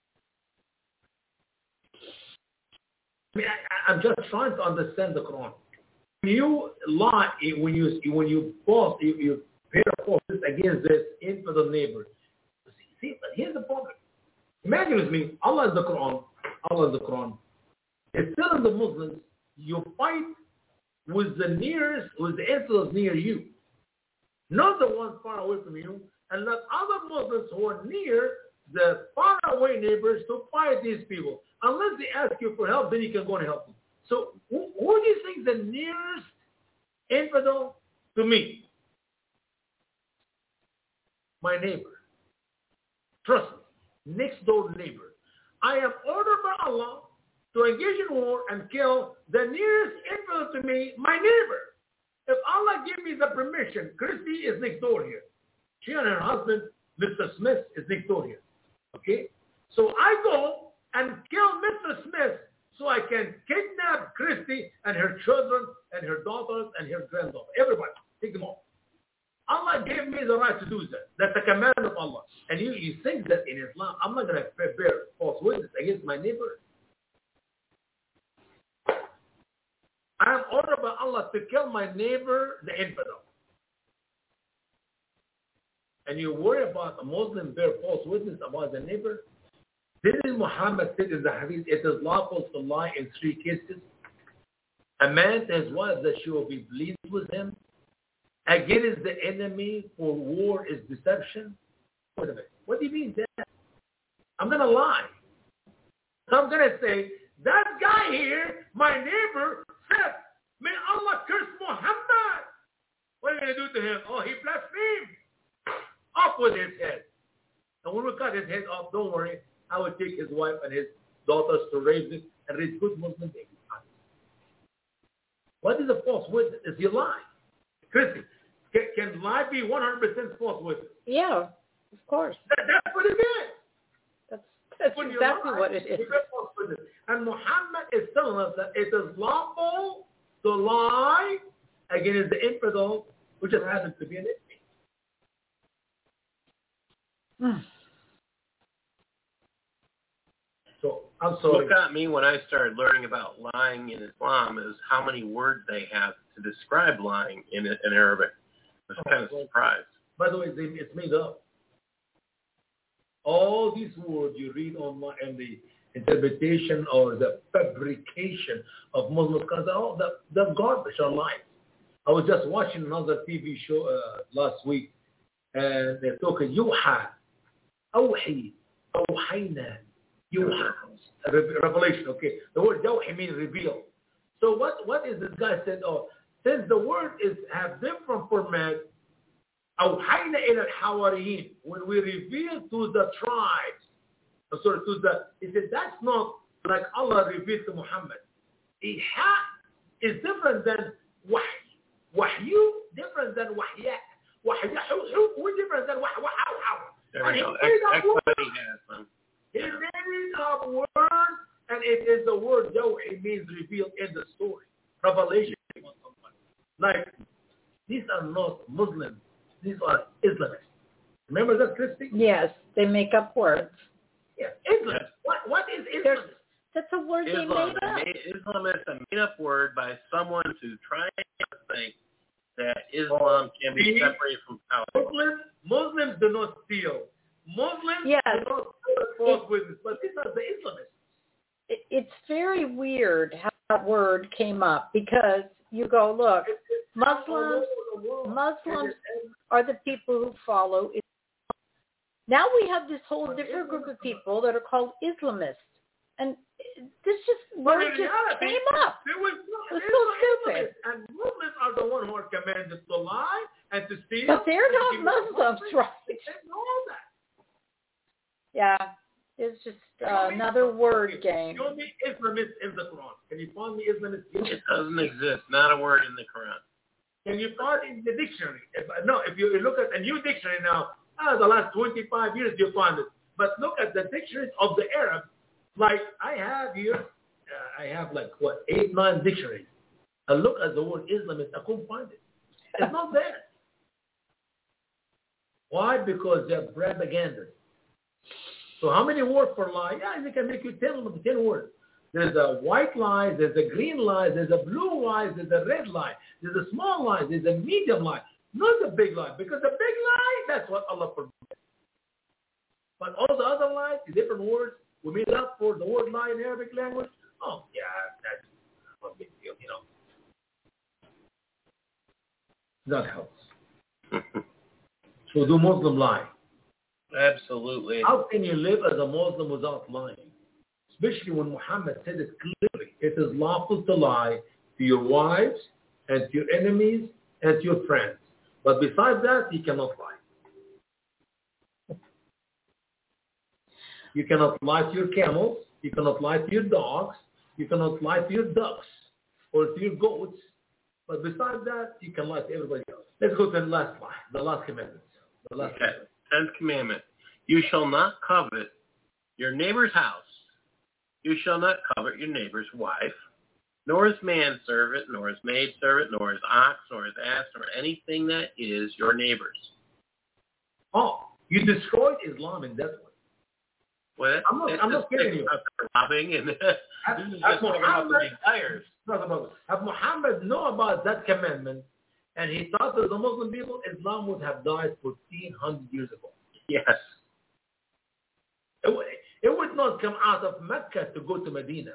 I mean, I, I'm just trying to understand the Quran. When you lie, when you when you false, you, you bear a false witness against this infidel neighbor. See, but here's the problem. Imagine with me, Allah is the Quran. Allah is the Quran. It's still in the Muslims. You fight with the nearest, with the infidels near you, not the ones far away from you, and let other Muslims who are near the far away neighbors to fight these people. Unless they ask you for help, then you can go and help them. So who, who do you think the nearest infidel to me? My neighbor. Trust me, next door neighbor. I am ordered by Allah to engage in war and kill the nearest infidel to me, my neighbor. If Allah give me the permission, Christy is next door here. She and her husband, Mister Smith, is next door here. Okay? So I go and kill Mister Smith so I can kidnap Christy and her children and her daughters and her granddaughter. Everybody. Take them all. Allah gave me the right to do that. That's a command of Allah. And you, you think that in Islam, I'm not going to bear false witness against my neighbor. I am ordered by Allah to kill my neighbor, the infidel. And you worry about a Muslim bear false witness about the neighbor? Didn't Muhammad say in the hadith, it is lawful to lie in three cases? A man to his wife that she will be pleased with him. Against the enemy for war is deception. Wait a minute. What do you mean that? I'm going to lie. I'm going to say, that guy here, my neighbor, said, may Allah curse Muhammad. What are you going to do to him? Oh, he blasphemed. Off with his head. And when we cut his head off, don't worry, I will take his wife and his daughters to raise it and raise good Muslim babies. What is a false witness? Is he lie? Christy, can, can lie be one hundred percent false witness? Yeah, of course. That, that's what it is. That's, that's when exactly lie, what it is. And Muhammad is telling us that it is lawful to lie against the infidel, which just happens to be an enemy. So, I'm sorry. What got me when I started learning about lying in Islam is how many words they have to describe lying in, in Arabic. I was kind of surprised. By the way, it's made up. All these words you read online and the interpretation or the fabrication of Muslim scholars, all the, the garbage are lies. I was just watching another T V show uh, last week, and they're talking Yuha, Awhi, Awhayna, Yuha, revelation. Okay, the word Yawhi means reveal. So what what is this guy said? Oh, since the word is have different format, Awhayna ila al-Hawariyin, when we reveal to the tribes, sorry, to the, he said that's not like Allah revealed to Muhammad. Iha is different than Wahy. Wahyu different than Wahya. Wahyahu different than Wah. There we go. Everybody has them. He made up words, and it is the word Yawh. It means revealed in the story. Revelation. Like, these are not Muslims. These are Islamists. Remember that, Christy? Yes, they make up words. Yeah, Islam. What, what is Islam? That's a word Islam, they made up. made, Islam is a made-up word by someone to try and think that Islam can be See? separated from power. Muslims, Muslims do not steal. Muslims Yes. do not steal false witness, but these are the Islamists. It, it's very weird how that word came up because you go, look, Muslims, Muslims are the people who follow Islam. Now we have this whole different group of people that are called Islamists. And this just word just came up. It was, it was so stupid. And Muslims are the ones who are commanded to lie and to steal. But they're not Muslims, right? They know that. Yeah, it's just uh, another word game. Show me Islamist in the Quran. Can you find me Islamist? It doesn't exist. Not a word in the Quran. Can you find it in the dictionary? If, no, if you look at a new dictionary now, ah, the last twenty-five years you find it. But look at the dictionaries of the Arab. Like I have here, uh, I have like what eight, nine dictionaries. I look at the word Islamist, I couldn't find it. It's not there. Why? Because they're propaganda. So how many words for lie? Yeah, they can make you ten, ten words. There's a white lie, there's a green lie, there's a blue lie, there's a red lie, there's a small lie, there's a medium lie, not the big lie. Because the big lie, that's what Allah forbids. But all the other lies, the different words, we made up for the word lie in Arabic language. Oh, yeah, that's not a big deal, you know. That helps. So do Muslim lie? Absolutely. How can you live as a Muslim without lying? Especially when Muhammad said it clearly. It is lawful to lie to your wives and to your enemies and to your friends. But besides that, you cannot lie. You cannot lie to your camels. You cannot lie to your dogs. You cannot lie to your ducks or to your goats. But besides that, you can lie to everybody else. Let's go to the last lie, the last commandment. The last okay. commandment. Tenth commandment. You shall not covet your neighbor's house. You shall not covet your neighbor's wife, nor his manservant, nor his maidservant, nor his ox, nor his ass, nor anything that is your neighbor's. Oh, you destroyed Islam in that way. Well, I'm not, I'm not kidding you. Robbing and this is just talking about the desires. Have Muhammad know about that commandment, and he thought that the Muslim people, Islam would have died fourteen hundred years ago. Yes. It would, it would not come out of Mecca to go to Medina.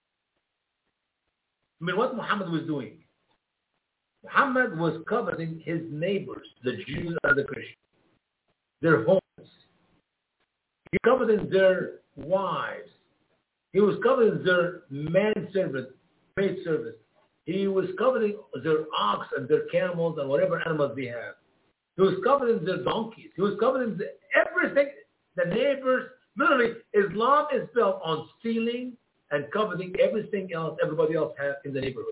I mean, what Muhammad was doing? Muhammad was coveting his neighbors, the Jews and the Christians, their homes. He coveted their wives. He was coveting their manservants, maidservants. He was coveting their ox and their camels and whatever animals they have. He was coveting their donkeys. He was coveting the, everything, the neighbors. Literally, Islam is built on stealing and coveting everything else everybody else has in the neighborhood.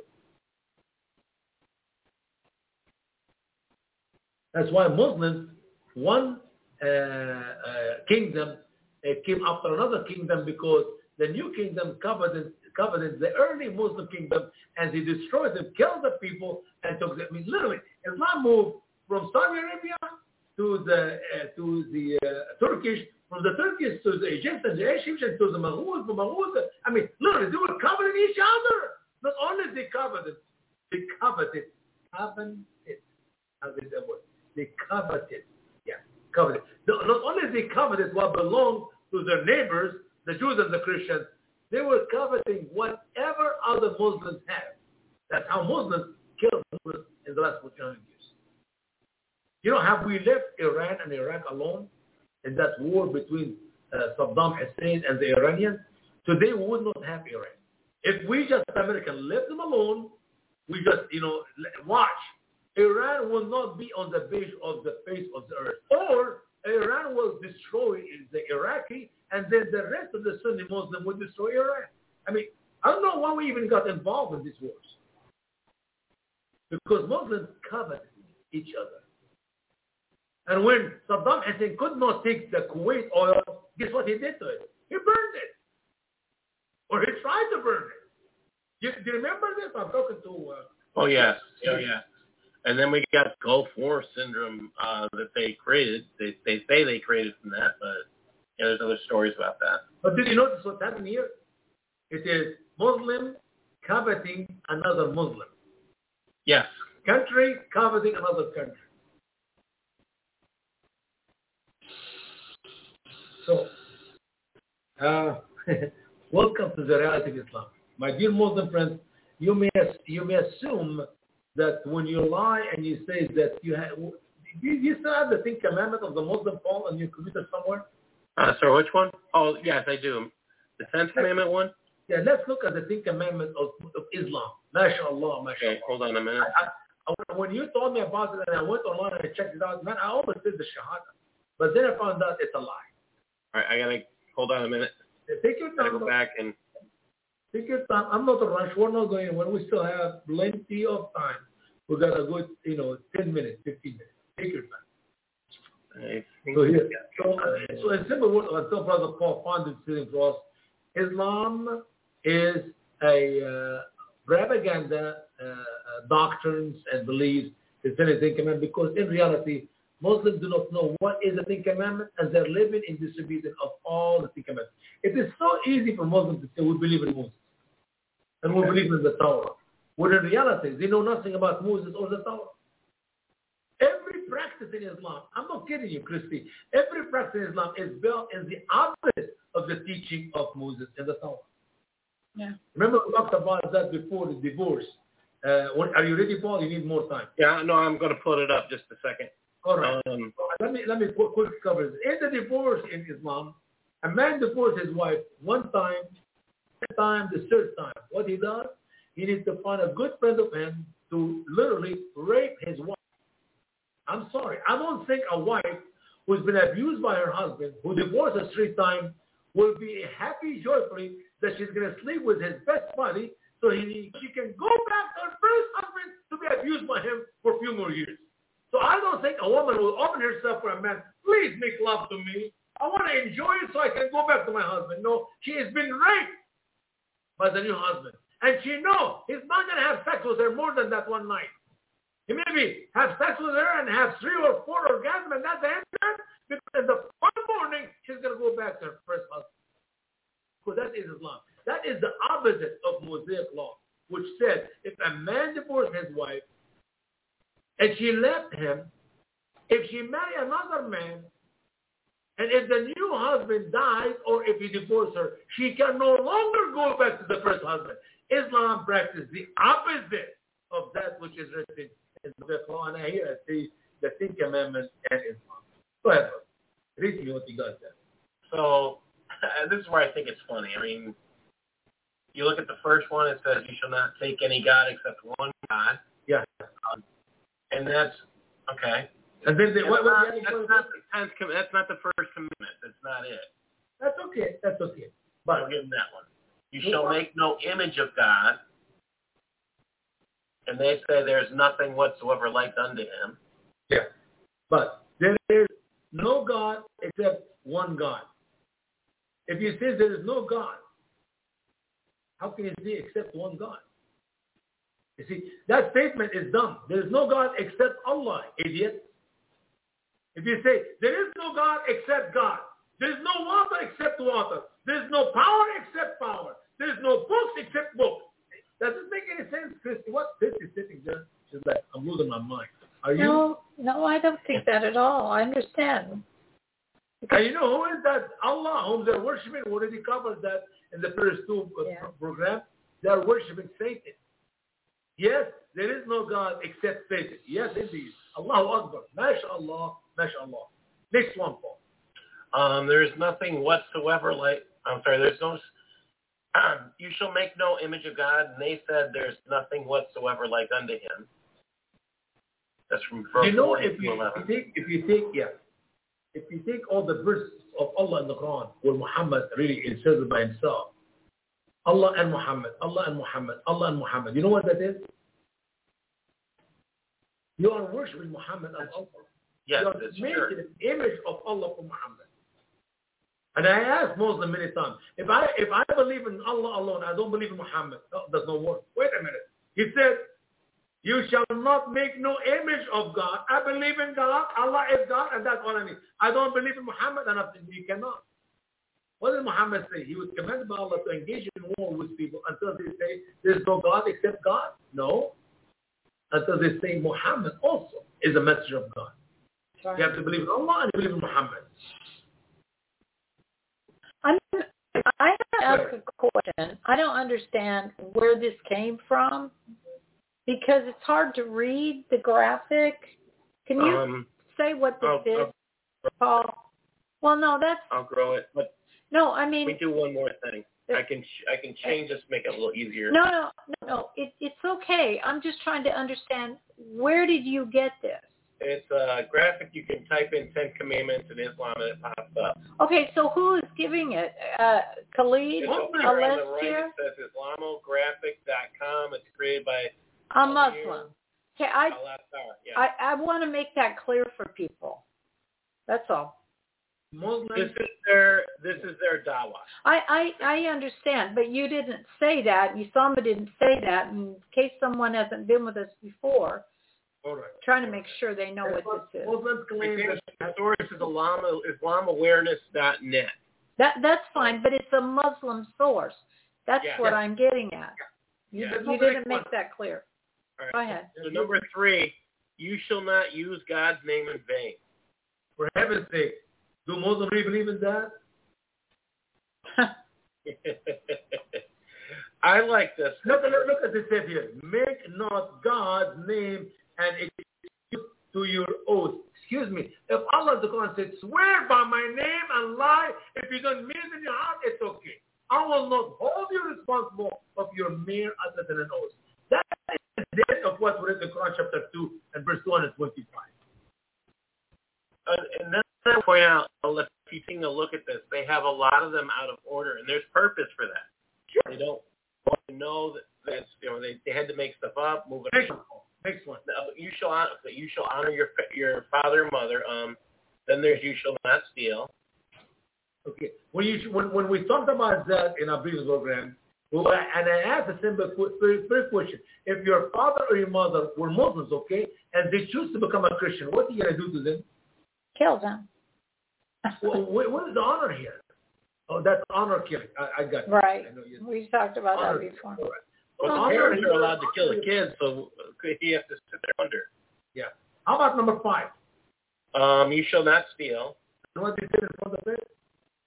That's why Muslims, one uh, uh, kingdom uh, came after another kingdom because the new kingdom coveted, coveted the early Muslim kingdom, and they destroyed them, killed the people, and took them. I mean, literally, Islam moved from Saudi Arabia to the uh, to the uh, Turkish, from the Turkish to the Egyptians, the Egyptians to the Maghuls, the Maghuls. I mean, literally, they were coveting each other. Not only they coveted, they coveted, coveted. How is that word? They coveted. Yeah, coveted. Not only they coveted what belonged to their neighbors, the Jews and the Christians, they were coveting whatever other Muslims have. That's how Muslims killed Muslims in the last fourteen hundred years. You know, have we left Iran and Iraq alone in that war between uh, Saddam Hussein and the Iranians? Today we would not have Iran. If we just, Americans, left them alone, we just, you know, watch, Iran will not be on the base of the face of the earth. Or Iran will destroy the Iraqi, and then the rest of the Sunni Muslim will destroy Iran. I mean, I don't know why we even got involved in these wars. Because Muslims coveted each other. And when Saddam Hussein could not take the Kuwait oil, guess what he did to it? He burned it. Or he tried to burn it. You, do you remember this? I'm talking to... Uh, oh, yeah. Oh, yeah. And then we got Gulf War syndrome uh, that they created. They, they say they created from that, but yeah, there's other stories about that. But did you notice what's happening here? It is Muslim coveting another Muslim. Yes. Country coveting another country. So, uh, welcome to the reality of Islam. My dear Muslim friends, you may you may assume that when you lie and you say that you have, you, you still have the Ten Commandment of the Muslim phone on your computer somewhere? Uh, so which one? Oh, yes, I do. The Tenth Commandment one? Yeah, let's look at the Ten Commandment of, of Islam. MashaAllah, MashaAllah. Okay, hold on a minute. I, I, when you told me about it and I went online and I checked it out, man, I almost did the Shahada. But then I found out it's a lie. All right, I got to hold on a minute. Take your time. Go back and... Take your time. I'm not a rush. We're not going anywhere. We still have plenty of time. We got a good, you know, ten minutes, fifteen minutes. Take your time. So here, so, uh, so in simple words, until Brother Paul found it sitting for us, Islam is a uh, propaganda uh, uh, doctrines and beliefs concerning the Ten Commandments, because in reality, Muslims do not know what is the Ten Commandments, and they're living in disobedience of all the Ten Commandments. It is so easy for Muslims to say we believe in Moses and we believe in the Torah, when in reality they know nothing about Moses or the Torah. Every practice in Islam, I'm not kidding you, Christy, every practice in Islam is built in the opposite of the teaching of Moses and the Torah. Yeah. Remember we talked about that before, the divorce. Uh, when, are you ready, Paul? You need more time. Yeah, no, I'm going to put it up just a second. All right. Um, let me let me quick, quick cover this. In the divorce in Islam, a man divorces his wife one time, second time, the third time. What he does, he needs to find a good friend of him to literally rape his wife. I'm sorry. I don't think a wife who's been abused by her husband, who divorced her three times, will be happy, joyfully, that she's going to sleep with his best buddy so he, she can go back to her first husband to be abused by him for a few more years. So I don't think a woman will open herself for a man, please make love to me. I want to enjoy it so I can go back to my husband. No, she has been raped by the new husband. And she knows he's not going to have sex with her more than that one night. He maybe have sex with her and have three or four orgasms and that's the end of it. Because in the one morning, she's going to go back to her first husband. So that is Islam. That is the opposite of Mosaic law, which said if a man divorced his wife, and she left him, if she married another man, and if the new husband dies or if he divorces her, she can no longer go back to the first husband. Islam practices the opposite of that which is written in the Quran. And here I see the Ten Commandments and Islam. Go ahead, read me what you got there. So this is where I think it's funny. I mean, you look at the first one, it says you shall not take any God except one God. Yeah. Um, And that's okay. And then they, what, what, not, that's, not the tenth, that's not the first commandment. That's not it. That's okay. That's okay. But I'll give them that one. You shall make no image of God. And they say there's nothing whatsoever like unto him. Yeah. But there is no God except one God. If you say there is no God, how can you say except one God? You see, that statement is dumb. There is no God except Allah, idiot. If you say, there is no God except God. There is no water except water. There is no power except power. There is no books except books. Does it make any sense, Christy? What Christy is sitting there? She's like, I'm losing my mind. Are you? No, no, I don't think that at all. I understand. And you know who is that? Allah, whom they're worshiping. We already covered that in the first two uh, Yeah. programs. They're worshiping Satan. Yes, there is no God except Satan. Yes, indeed. Allahu Akbar. MashaAllah. MashaAllah. Next one, Paul. Um, there's nothing whatsoever like, I'm sorry, there's no, um, you shall make no image of God. And they said there's nothing whatsoever like unto him. That's from verse You know, one if to you, eleven. if you take, if you take, yeah, if you take all the verses of Allah in the Quran, where Muhammad really inserted by himself, Allah and Muhammad, Allah and Muhammad, Allah and Muhammad. You know what that is? You are worshiping Muhammad and Allah. Yes, you are that's making sure. an image of Allah for Muhammad. And I ask Muslims many times, if I if I believe in Allah alone, I don't believe in Muhammad. No, that's no word. Wait a minute. He said, you shall not make no image of God. I believe in God. Allah is God, and that's all I need. I don't believe in Muhammad, and you cannot. What did Muhammad say? He was commanded by Allah to engage in war with people until they say, there's no God except God? No. Until they say Muhammad also is a messenger of God. Sorry. You have to believe in Allah and believe in Muhammad. I'm I have to ask a question. I don't understand where this came from because it's hard to read the graphic. Can you um, say what this I'll, is, I'll, Paul? Well, no, that's I'll grow it. But no. I mean, we do one more thing. I can I can change this, make it a little easier. No, no, no, no. It, it's okay. I'm just trying to understand. Where did you get this? It's a graphic. You can type in Ten Commandments in Islam and it pops up. Okay, so who is giving it? Uh, Khalid? It's over here on the right. Alessia? It says islamographic dot com. It's created by A Muslim. Okay, I, Al-Assar, yeah. I, I want to make that clear for people. That's all. Muslims. This is their this is their dawah. I, I, I understand, but you didn't say that. Usama didn't say that. In case someone hasn't been with us before, All right. trying to make sure they know what this is. Muslims claim The that source is Islam, islam awareness dot net. That That's fine, but it's a Muslim source. That's Yeah. what Yeah. I'm getting at. You, Yeah. you didn't make that clear. All right. Go ahead. So number three, you shall not use God's name in vain. for heaven's sake, do Muslims really believe in that? I like this. Look, look, look at this said here. Make not God's name an excuse to your oath. Excuse me. If Allah the Quran said, swear by my name and lie, if you don't mean it in your heart, it's okay. I will not hold you responsible of your mere utterance and an oath. That is the end of what we read in Quran chapter two and verse two hundred twenty-five. Uh, and then I point out, if you take a look at this, they have a lot of them out of order, and there's purpose for that. Sure. They don't want to know that that's, you know, they, they had to make stuff up, move it. Next one. Next one. No, you shall honor, you shall honor your your father and mother. Um, then there's you shall not steal. Okay. When you when when we talked about that in our previous program, well, and I asked a simple first question: if your father or your mother were Muslims, okay, and they choose to become a Christian, what are you gonna do to them? Kill them. Well, what, what is the honor here? Oh, that's honor killing. I, I got it. Right. I know you- We talked about honor, that before. all right. Well, Well, parents honor- are allowed to kill the kids, so he has to sit there under. Yeah. How about number five? Um, you shall not steal. You know what they did in front of it?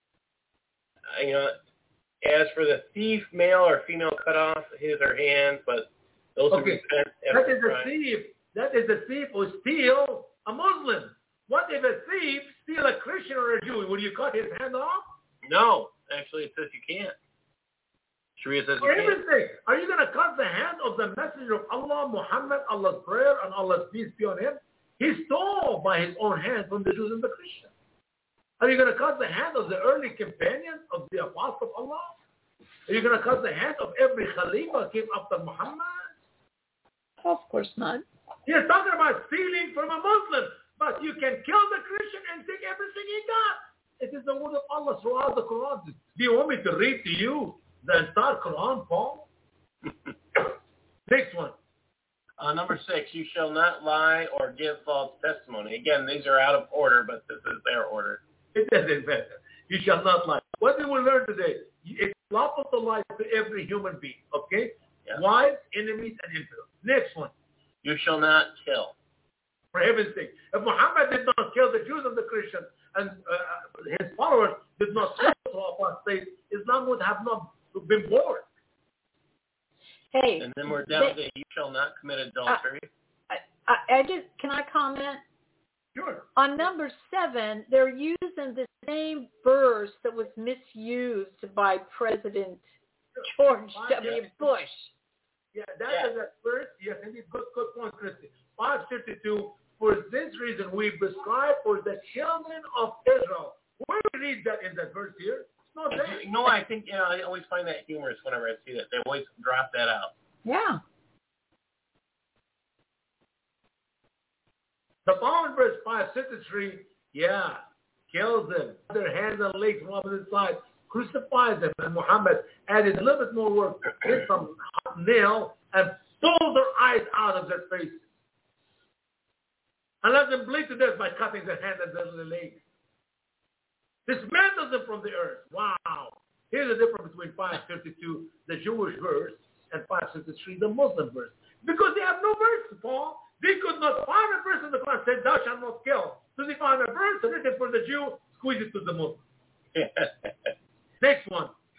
Uh, you know, as for the thief, male or female, cut off his or hands, but those Okay. who repent That after is a crime. thief. That is a thief who steal a Muslim. What if a thief steal a Christian or a Jew? Will you cut his hand off? No, actually, it says you can't. Sharia says you For can't. heaven's sake, are you going to cut the hand of the messenger of Allah, Muhammad, Allah's prayer and Allah's peace be on him? He stole by his own hand from the Jews and the Christians. Are you going to cut the hand of the early companions of the Apostle of Allah? Are you going to cut the hand of every Khalifa came after Muhammad? Of course not. He's talking about stealing from a Muslim, but you can kill the Christian and take everything he got. It is the word of Allah throughout the Quran. Do you want me to read to you the entire Quran, Paul? Next one. Uh, number six, you shall not lie or give false testimony. Again, these are out of order, but this is their order. It doesn't matter. You shall not lie. What did we learn today? It's lawful to lie to every human being, okay? Yeah. Wives, enemies, and infidels. Next one. You shall not kill. For heaven's sake. If Muhammad did not kill the Jews and the Christians, and uh, his followers did not kill the apostate, Islam would have not been born. Hey. And then we're down they, to you shall not commit adultery. I, I, I just, can I comment? Sure. On number seven, they're using the same verse that was misused by President George W. Bush. Yeah, that Yeah. is at first. Yes, indeed. Good, good point, Christy. five fifty-two, for this reason we prescribe for the children of Israel. Where do we read that in that verse here? It's not there. You know, I think, you know, I always find that humorous whenever I see that. They always drop that out. Yeah. The following verse five fifty-three, yeah, kills them. Their hands and legs from opposite side, crucifies them. And Muhammad added a little bit more work, hit some hot nail, and stole their eyes out of their faces. And let them bleed to death by cutting their hands and their legs. Dismantle them from the earth. Wow. Here's the difference between five fifty-two, the Jewish verse, and five fifty-three, the Muslim verse. Because they have no verse, Paul. They could not find a verse in the Quran that said, thou shalt not kill. So they found a verse written for the Jew, squeeze it to the Muslim. Next one.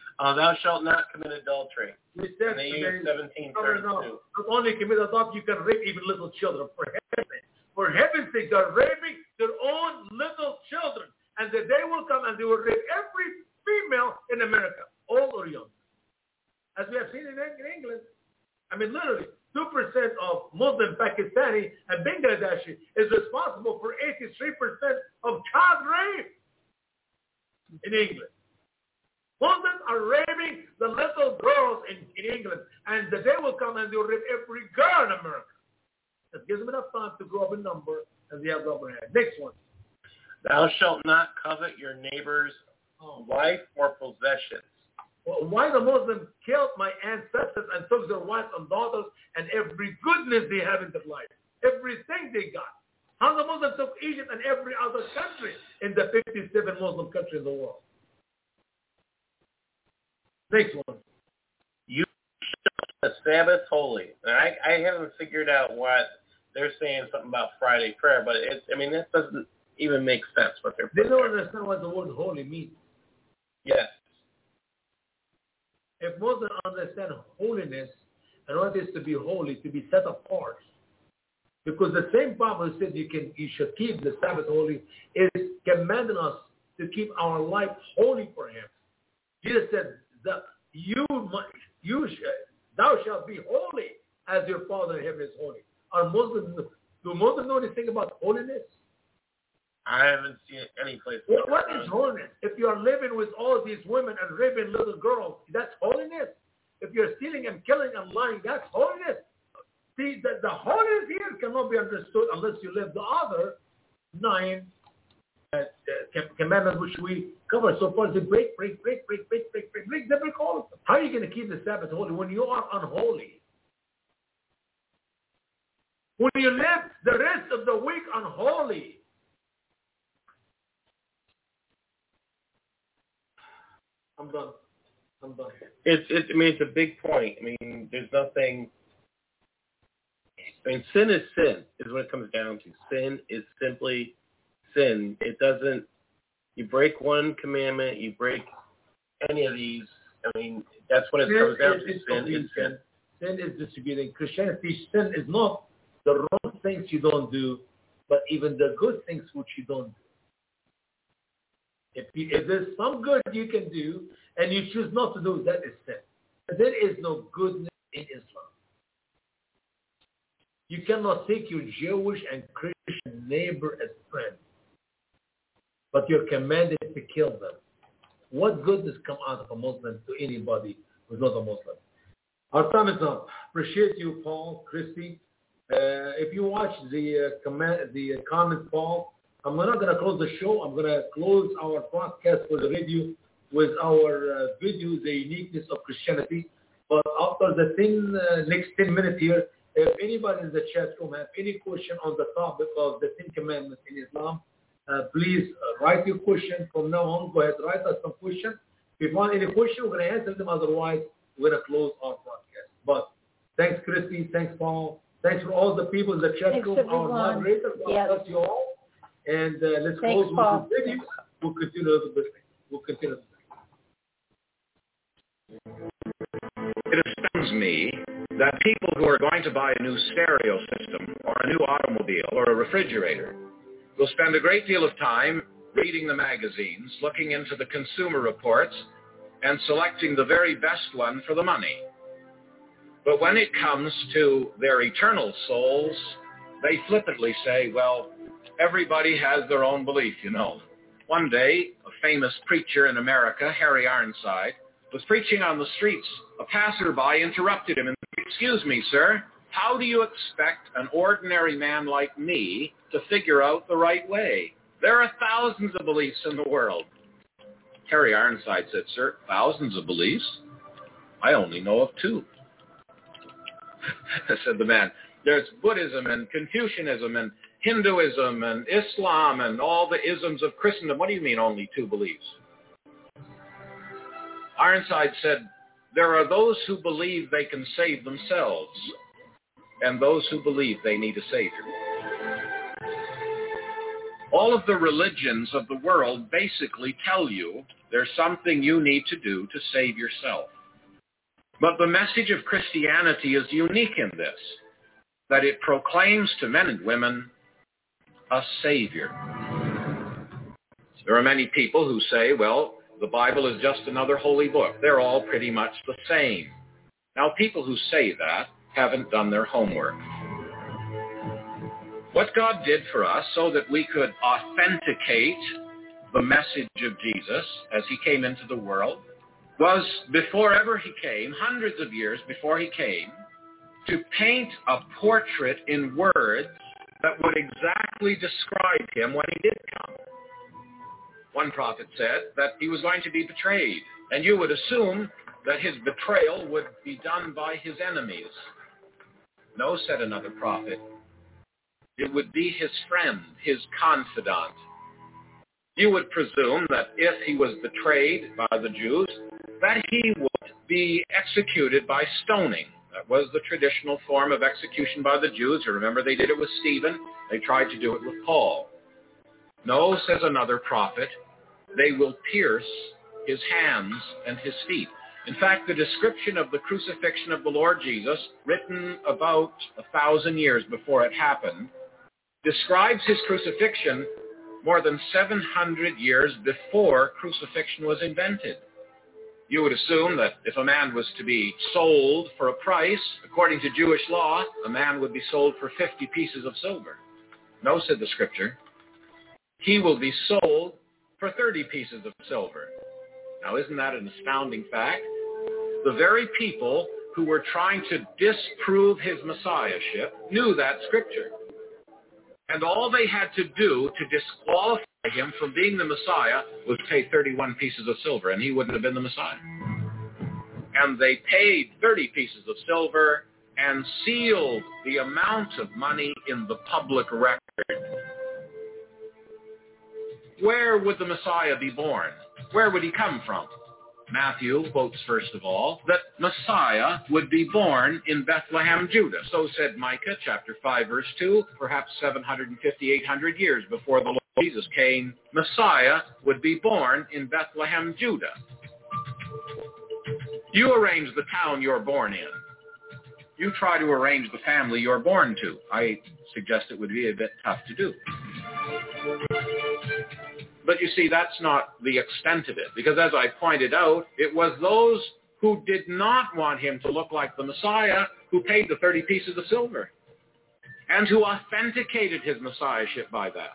thou shalt not commit adultery. We said And they use seventeen no, thirty-two. no, not only commit adultery, you can rape even little children. For heaven's sake, for heaven's sake, they're raping their own little children. And the day will come and they will rape every female in America, old or young. As we have seen in, in England. I mean, literally, two percent of Muslim Pakistani and Bangladeshi is responsible for eighty-three percent of child rape in England. Muslims are raping the little girls in, in England, and the day will come and they will rape every girl in America. That gives them enough time to grow up in number, and they have the upper hand. Next one. Thou shalt not covet your neighbor's wife or possessions. Well, why the Muslims killed my ancestors and took their wives and daughters and every goodness they have in their life, everything they got. How the Muslims took Egypt and every other country in the fifty-seven Muslim countries in the world. Next one. You shall the Sabbath holy. And I, I haven't figured out what they're saying something about Friday prayer, but it's, I mean, that doesn't even make sense what they're They don't there. understand what the word holy means. Yes. If Muslims understand holiness and what it is to be holy, to be set apart, because the same Bible said you can, you should keep the Sabbath holy, is commanding us to keep our life holy for Him. Jesus said that you, you, thou shalt be holy as your Father in heaven is holy. Are Muslims, do Muslims know anything about holiness? I haven't seen it any place. What, what is holiness? If you are living with all these women and raping little girls, that's holiness. If you're stealing and killing and lying, that's holiness. See, the, the holiness here cannot be understood unless you live the other nine uh, uh, commandments which we cover so far. They break, break, break, break, break, break, break, break. They break all of them. How are you going to keep the Sabbath holy when you are unholy? When you live the rest of the week unholy? I'm done. I'm done. It's, it's, I mean, it's a big point. I mean, there's nothing. I mean, sin is sin, is what it comes down to. Sin is simply sin. It doesn't, you break one commandment, you break any of these. I mean, that's what it sin comes down is, to. Sin is sin. Sin is distributing. Christianity, sin is not the wrong things you don't do, but even the good things which you don't do. If, you, if there's some good you can do and you choose not to do, that is sin. There is no goodness in Islam. You cannot take your Jewish and Christian neighbor as friends, but you're commanded to kill them. What goodness come out of a Muslim to anybody who's not a Muslim? Our time is up. Appreciate you, Paul, Christy. Uh, if you watch the uh, comment, the uh, comments, Paul, I'm not going to close the show. I'm going to close our broadcast for the radio with our uh, video, The Uniqueness of Christianity. But after the ten, uh, next ten minutes here, if anybody in the chat room have any question on the topic of the Ten Commandments in Islam, uh, please uh, write your question from now on. Go ahead, write us some question. If you want any question, we're going to answer them. Otherwise, we're going to close our broadcast. But thanks, Christy. Thanks, Paul. Thanks for all the people in the chat Thanks, room. everyone. Our moderators. God Yes. bless you all. And uh, let's Thanks, close Paul. with the video. We'll continue a little bit. We'll continue. It astounds me that people who are going to buy a new stereo system or a new automobile or a refrigerator will spend a great deal of time reading the magazines, looking into the consumer reports, and selecting the very best one for the money. But when it comes to their eternal souls, they flippantly say, well, everybody has their own belief, you know. One day, a famous preacher in America, Harry Ironside, was preaching on the streets. A passerby interrupted him and said, excuse me, sir, how do you expect an ordinary man like me to figure out the right way? There are thousands of beliefs in the world. Harry Ironside said, sir, thousands of beliefs? I only know of two. Said the man, there's Buddhism and Confucianism and Hinduism and Islam and all the isms of Christendom. What do you mean only two beliefs? Ironside said, there are those who believe they can save themselves and those who believe they need a Savior. All of the religions of the world basically tell you There's something you need to do to save yourself. But the message of Christianity is unique in this, that it proclaims to men and women a Savior. There are many people who say, well, the Bible is just another holy book. They're all pretty much the same. Now, people who say that haven't done their homework. What God did for us so that we could authenticate the message of Jesus as he came into the world was, before ever he came, hundreds of years before he came, to paint a portrait in words that would exactly describe him when he did come. One prophet said that he was going to be betrayed, and you would assume that his betrayal would be done by his enemies. No, said another prophet, it would be his friend, his confidant. You would presume that if he was betrayed by the Jews, that he would be executed by stoning. That was the traditional form of execution by the Jews. You remember they did it with Stephen. They tried to do it with Paul. No, says another prophet, they will pierce his hands and his feet. In fact, the description of the crucifixion of the Lord Jesus, written about a thousand years before it happened, describes his crucifixion more than seven hundred years before crucifixion was invented. You would assume that if a man was to be sold for a price, according to Jewish law, a man would be sold for fifty pieces of silver. No, said the scripture, he will be sold for thirty pieces of silver. Now, isn't that an astounding fact? The very people who were trying to disprove his messiahship knew that scripture. And all they had to do to disqualify him from being the Messiah was pay thirty-one pieces of silver, and he wouldn't have been the Messiah. And they paid thirty pieces of silver and sealed the amount of money in the public record. Where would the Messiah be born? Where would he come from? Matthew quotes, first of all, that Messiah would be born in Bethlehem, Judah. So said Micah, chapter five, verse two, perhaps seven hundred fifty, eight hundred years before the Lord Jesus came, Messiah would be born in Bethlehem, Judah. You arrange the town you're born in. You try to arrange the family you're born to. I suggest it would be a bit tough to do. But you see, that's not the extent of it, because as I pointed out, it was those who did not want him to look like the Messiah who paid the thirty pieces of silver and who authenticated his messiahship by that.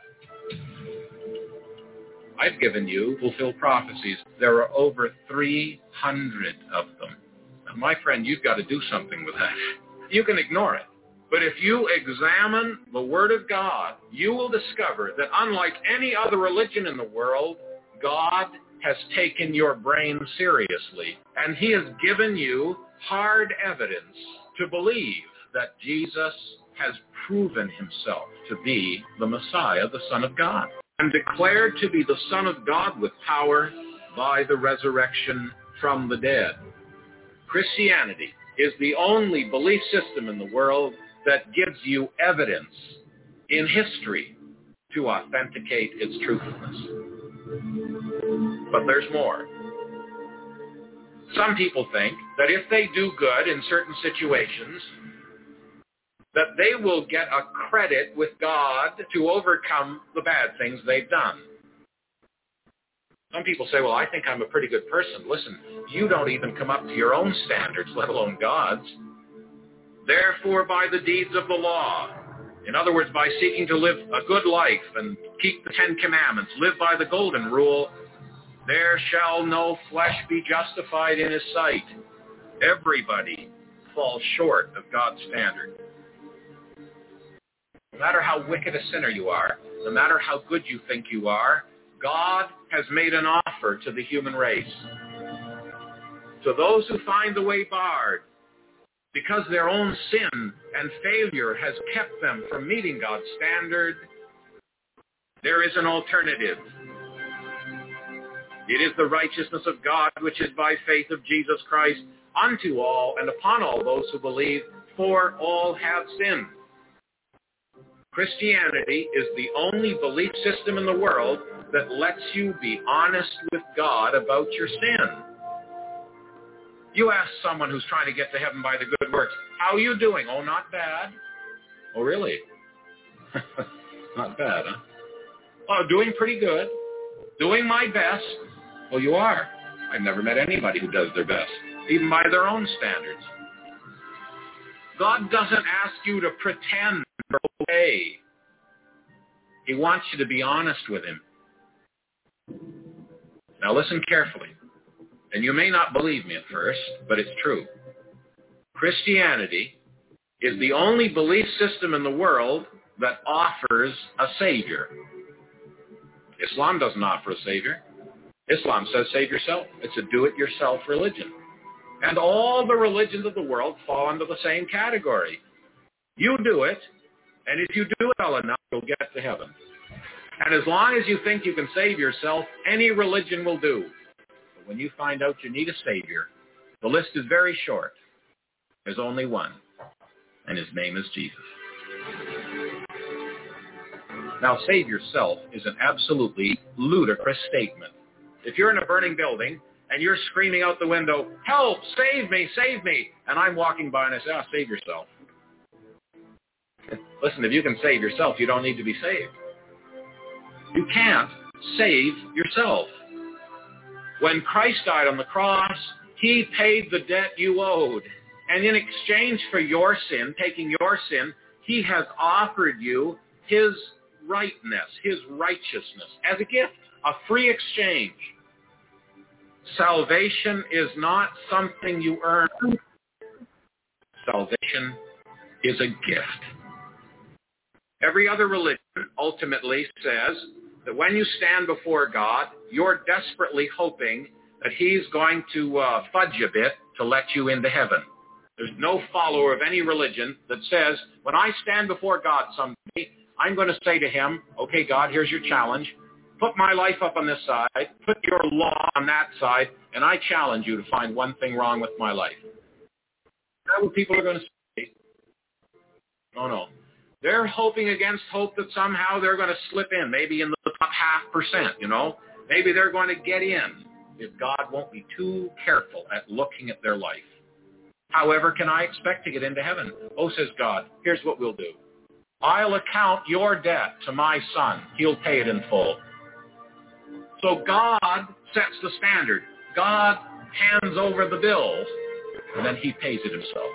I've given you fulfilled prophecies. There are over three hundred of them. Now, my friend, you've got to do something with that. You can ignore it. But if you examine the Word of God, you will discover that unlike any other religion in the world, God has taken your brain seriously, and he has given you hard evidence to believe that Jesus has proven himself to be the Messiah, the Son of God, and declared to be the Son of God with power by the resurrection from the dead. Christianity is the only belief system in the world that gives you evidence in history to authenticate its truthfulness. But there's more. Some people think that if they do good in certain situations, that they will get a credit with God to overcome the bad things they've done. Some people say, well, I think I'm a pretty good person. Listen, you don't even come up to your own standards, let alone God's. Therefore, by the deeds of the law, in other words, by seeking to live a good life and keep the Ten Commandments, live by the golden rule, there shall no flesh be justified in his sight. Everybody falls short of God's standard. No matter how wicked a sinner you are, no matter how good you think you are, God has made an offer to the human race. To those who find the way barred, because their own sin and failure has kept them from meeting God's standard, there is an alternative. It is the righteousness of God, which is by faith of Jesus Christ, unto all and upon all those who believe, for all have sinned. Christianity is the only belief system in the world that lets you be honest with God about your sin. You ask someone who's trying to get to heaven by the good works, how are you doing? Oh, not bad. Oh, really? Not bad, huh? Oh, doing pretty good. Doing my best. Well, you are. I've never met anybody who does their best, even by their own standards. God doesn't ask you to pretend you're okay. He wants you to be honest with him. Now listen carefully. And you may not believe me at first, but it's true. Christianity is the only belief system in the world that offers a savior. Islam doesn't offer a savior. Islam says save yourself. It's a do-it-yourself religion. And all the religions of the world fall under the same category. You do it, and if you do it well enough, you'll get to heaven. And as long as you think you can save yourself, any religion will do. But when you find out you need a savior, the list is very short. There's only one, and his name is Jesus. Now, save yourself is an absolutely ludicrous statement. If you're in a burning building and you're screaming out the window, help, save me, save me, and I'm walking by and I say, ah, save yourself. Listen, if you can save yourself, you don't need to be saved. You can't save yourself. When Christ died on the cross, he paid the debt you owed. And in exchange for your sin, taking your sin, he has offered you his rightness, his righteousness as a gift, a free exchange. Salvation is not something you earn. Salvation is a gift. Every other religion ultimately says that when you stand before God, you're desperately hoping that he's going to uh, fudge a bit to let you into heaven. There's no follower of any religion that says, when I stand before God someday, I'm going to say to him, okay, God, here's your challenge. Put my life up on this side, put your law on that side, and I challenge you to find one thing wrong with my life. That's what people are going to say. No, no. They're hoping against hope that somehow they're going to slip in, maybe in the top half percent, you know. Maybe they're going to get in if God won't be too careful at looking at their life. However, can I expect to get into heaven? Oh, says God, here's what we'll do. I'll account your debt to my son. He'll pay it in full. So God sets the standard. God hands over the bills, and then he pays it himself.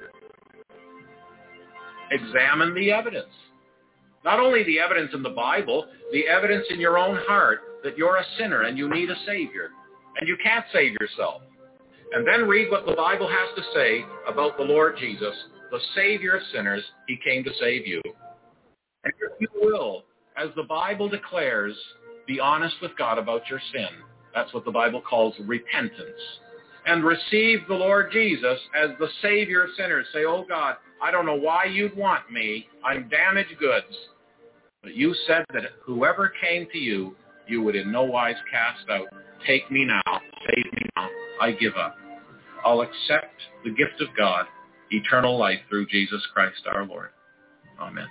Examine the evidence. Not only the evidence in the Bible, the evidence in your own heart that you're a sinner and you need a Savior, and you can't save yourself. And then read what the Bible has to say about the Lord Jesus, the Savior of sinners. He came to save you. And if you will, as the Bible declares, be honest with God about your sin. That's what the Bible calls repentance. And receive the Lord Jesus as the Savior of sinners. Say, oh God, I don't know why you'd want me. I'm damaged goods. But you said that whoever came to you, you would in no wise cast out. Take me now. Save me now. I give up. I'll accept the gift of God, eternal life through Jesus Christ our Lord. Amen.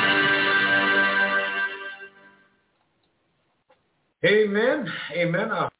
Amen. Amen.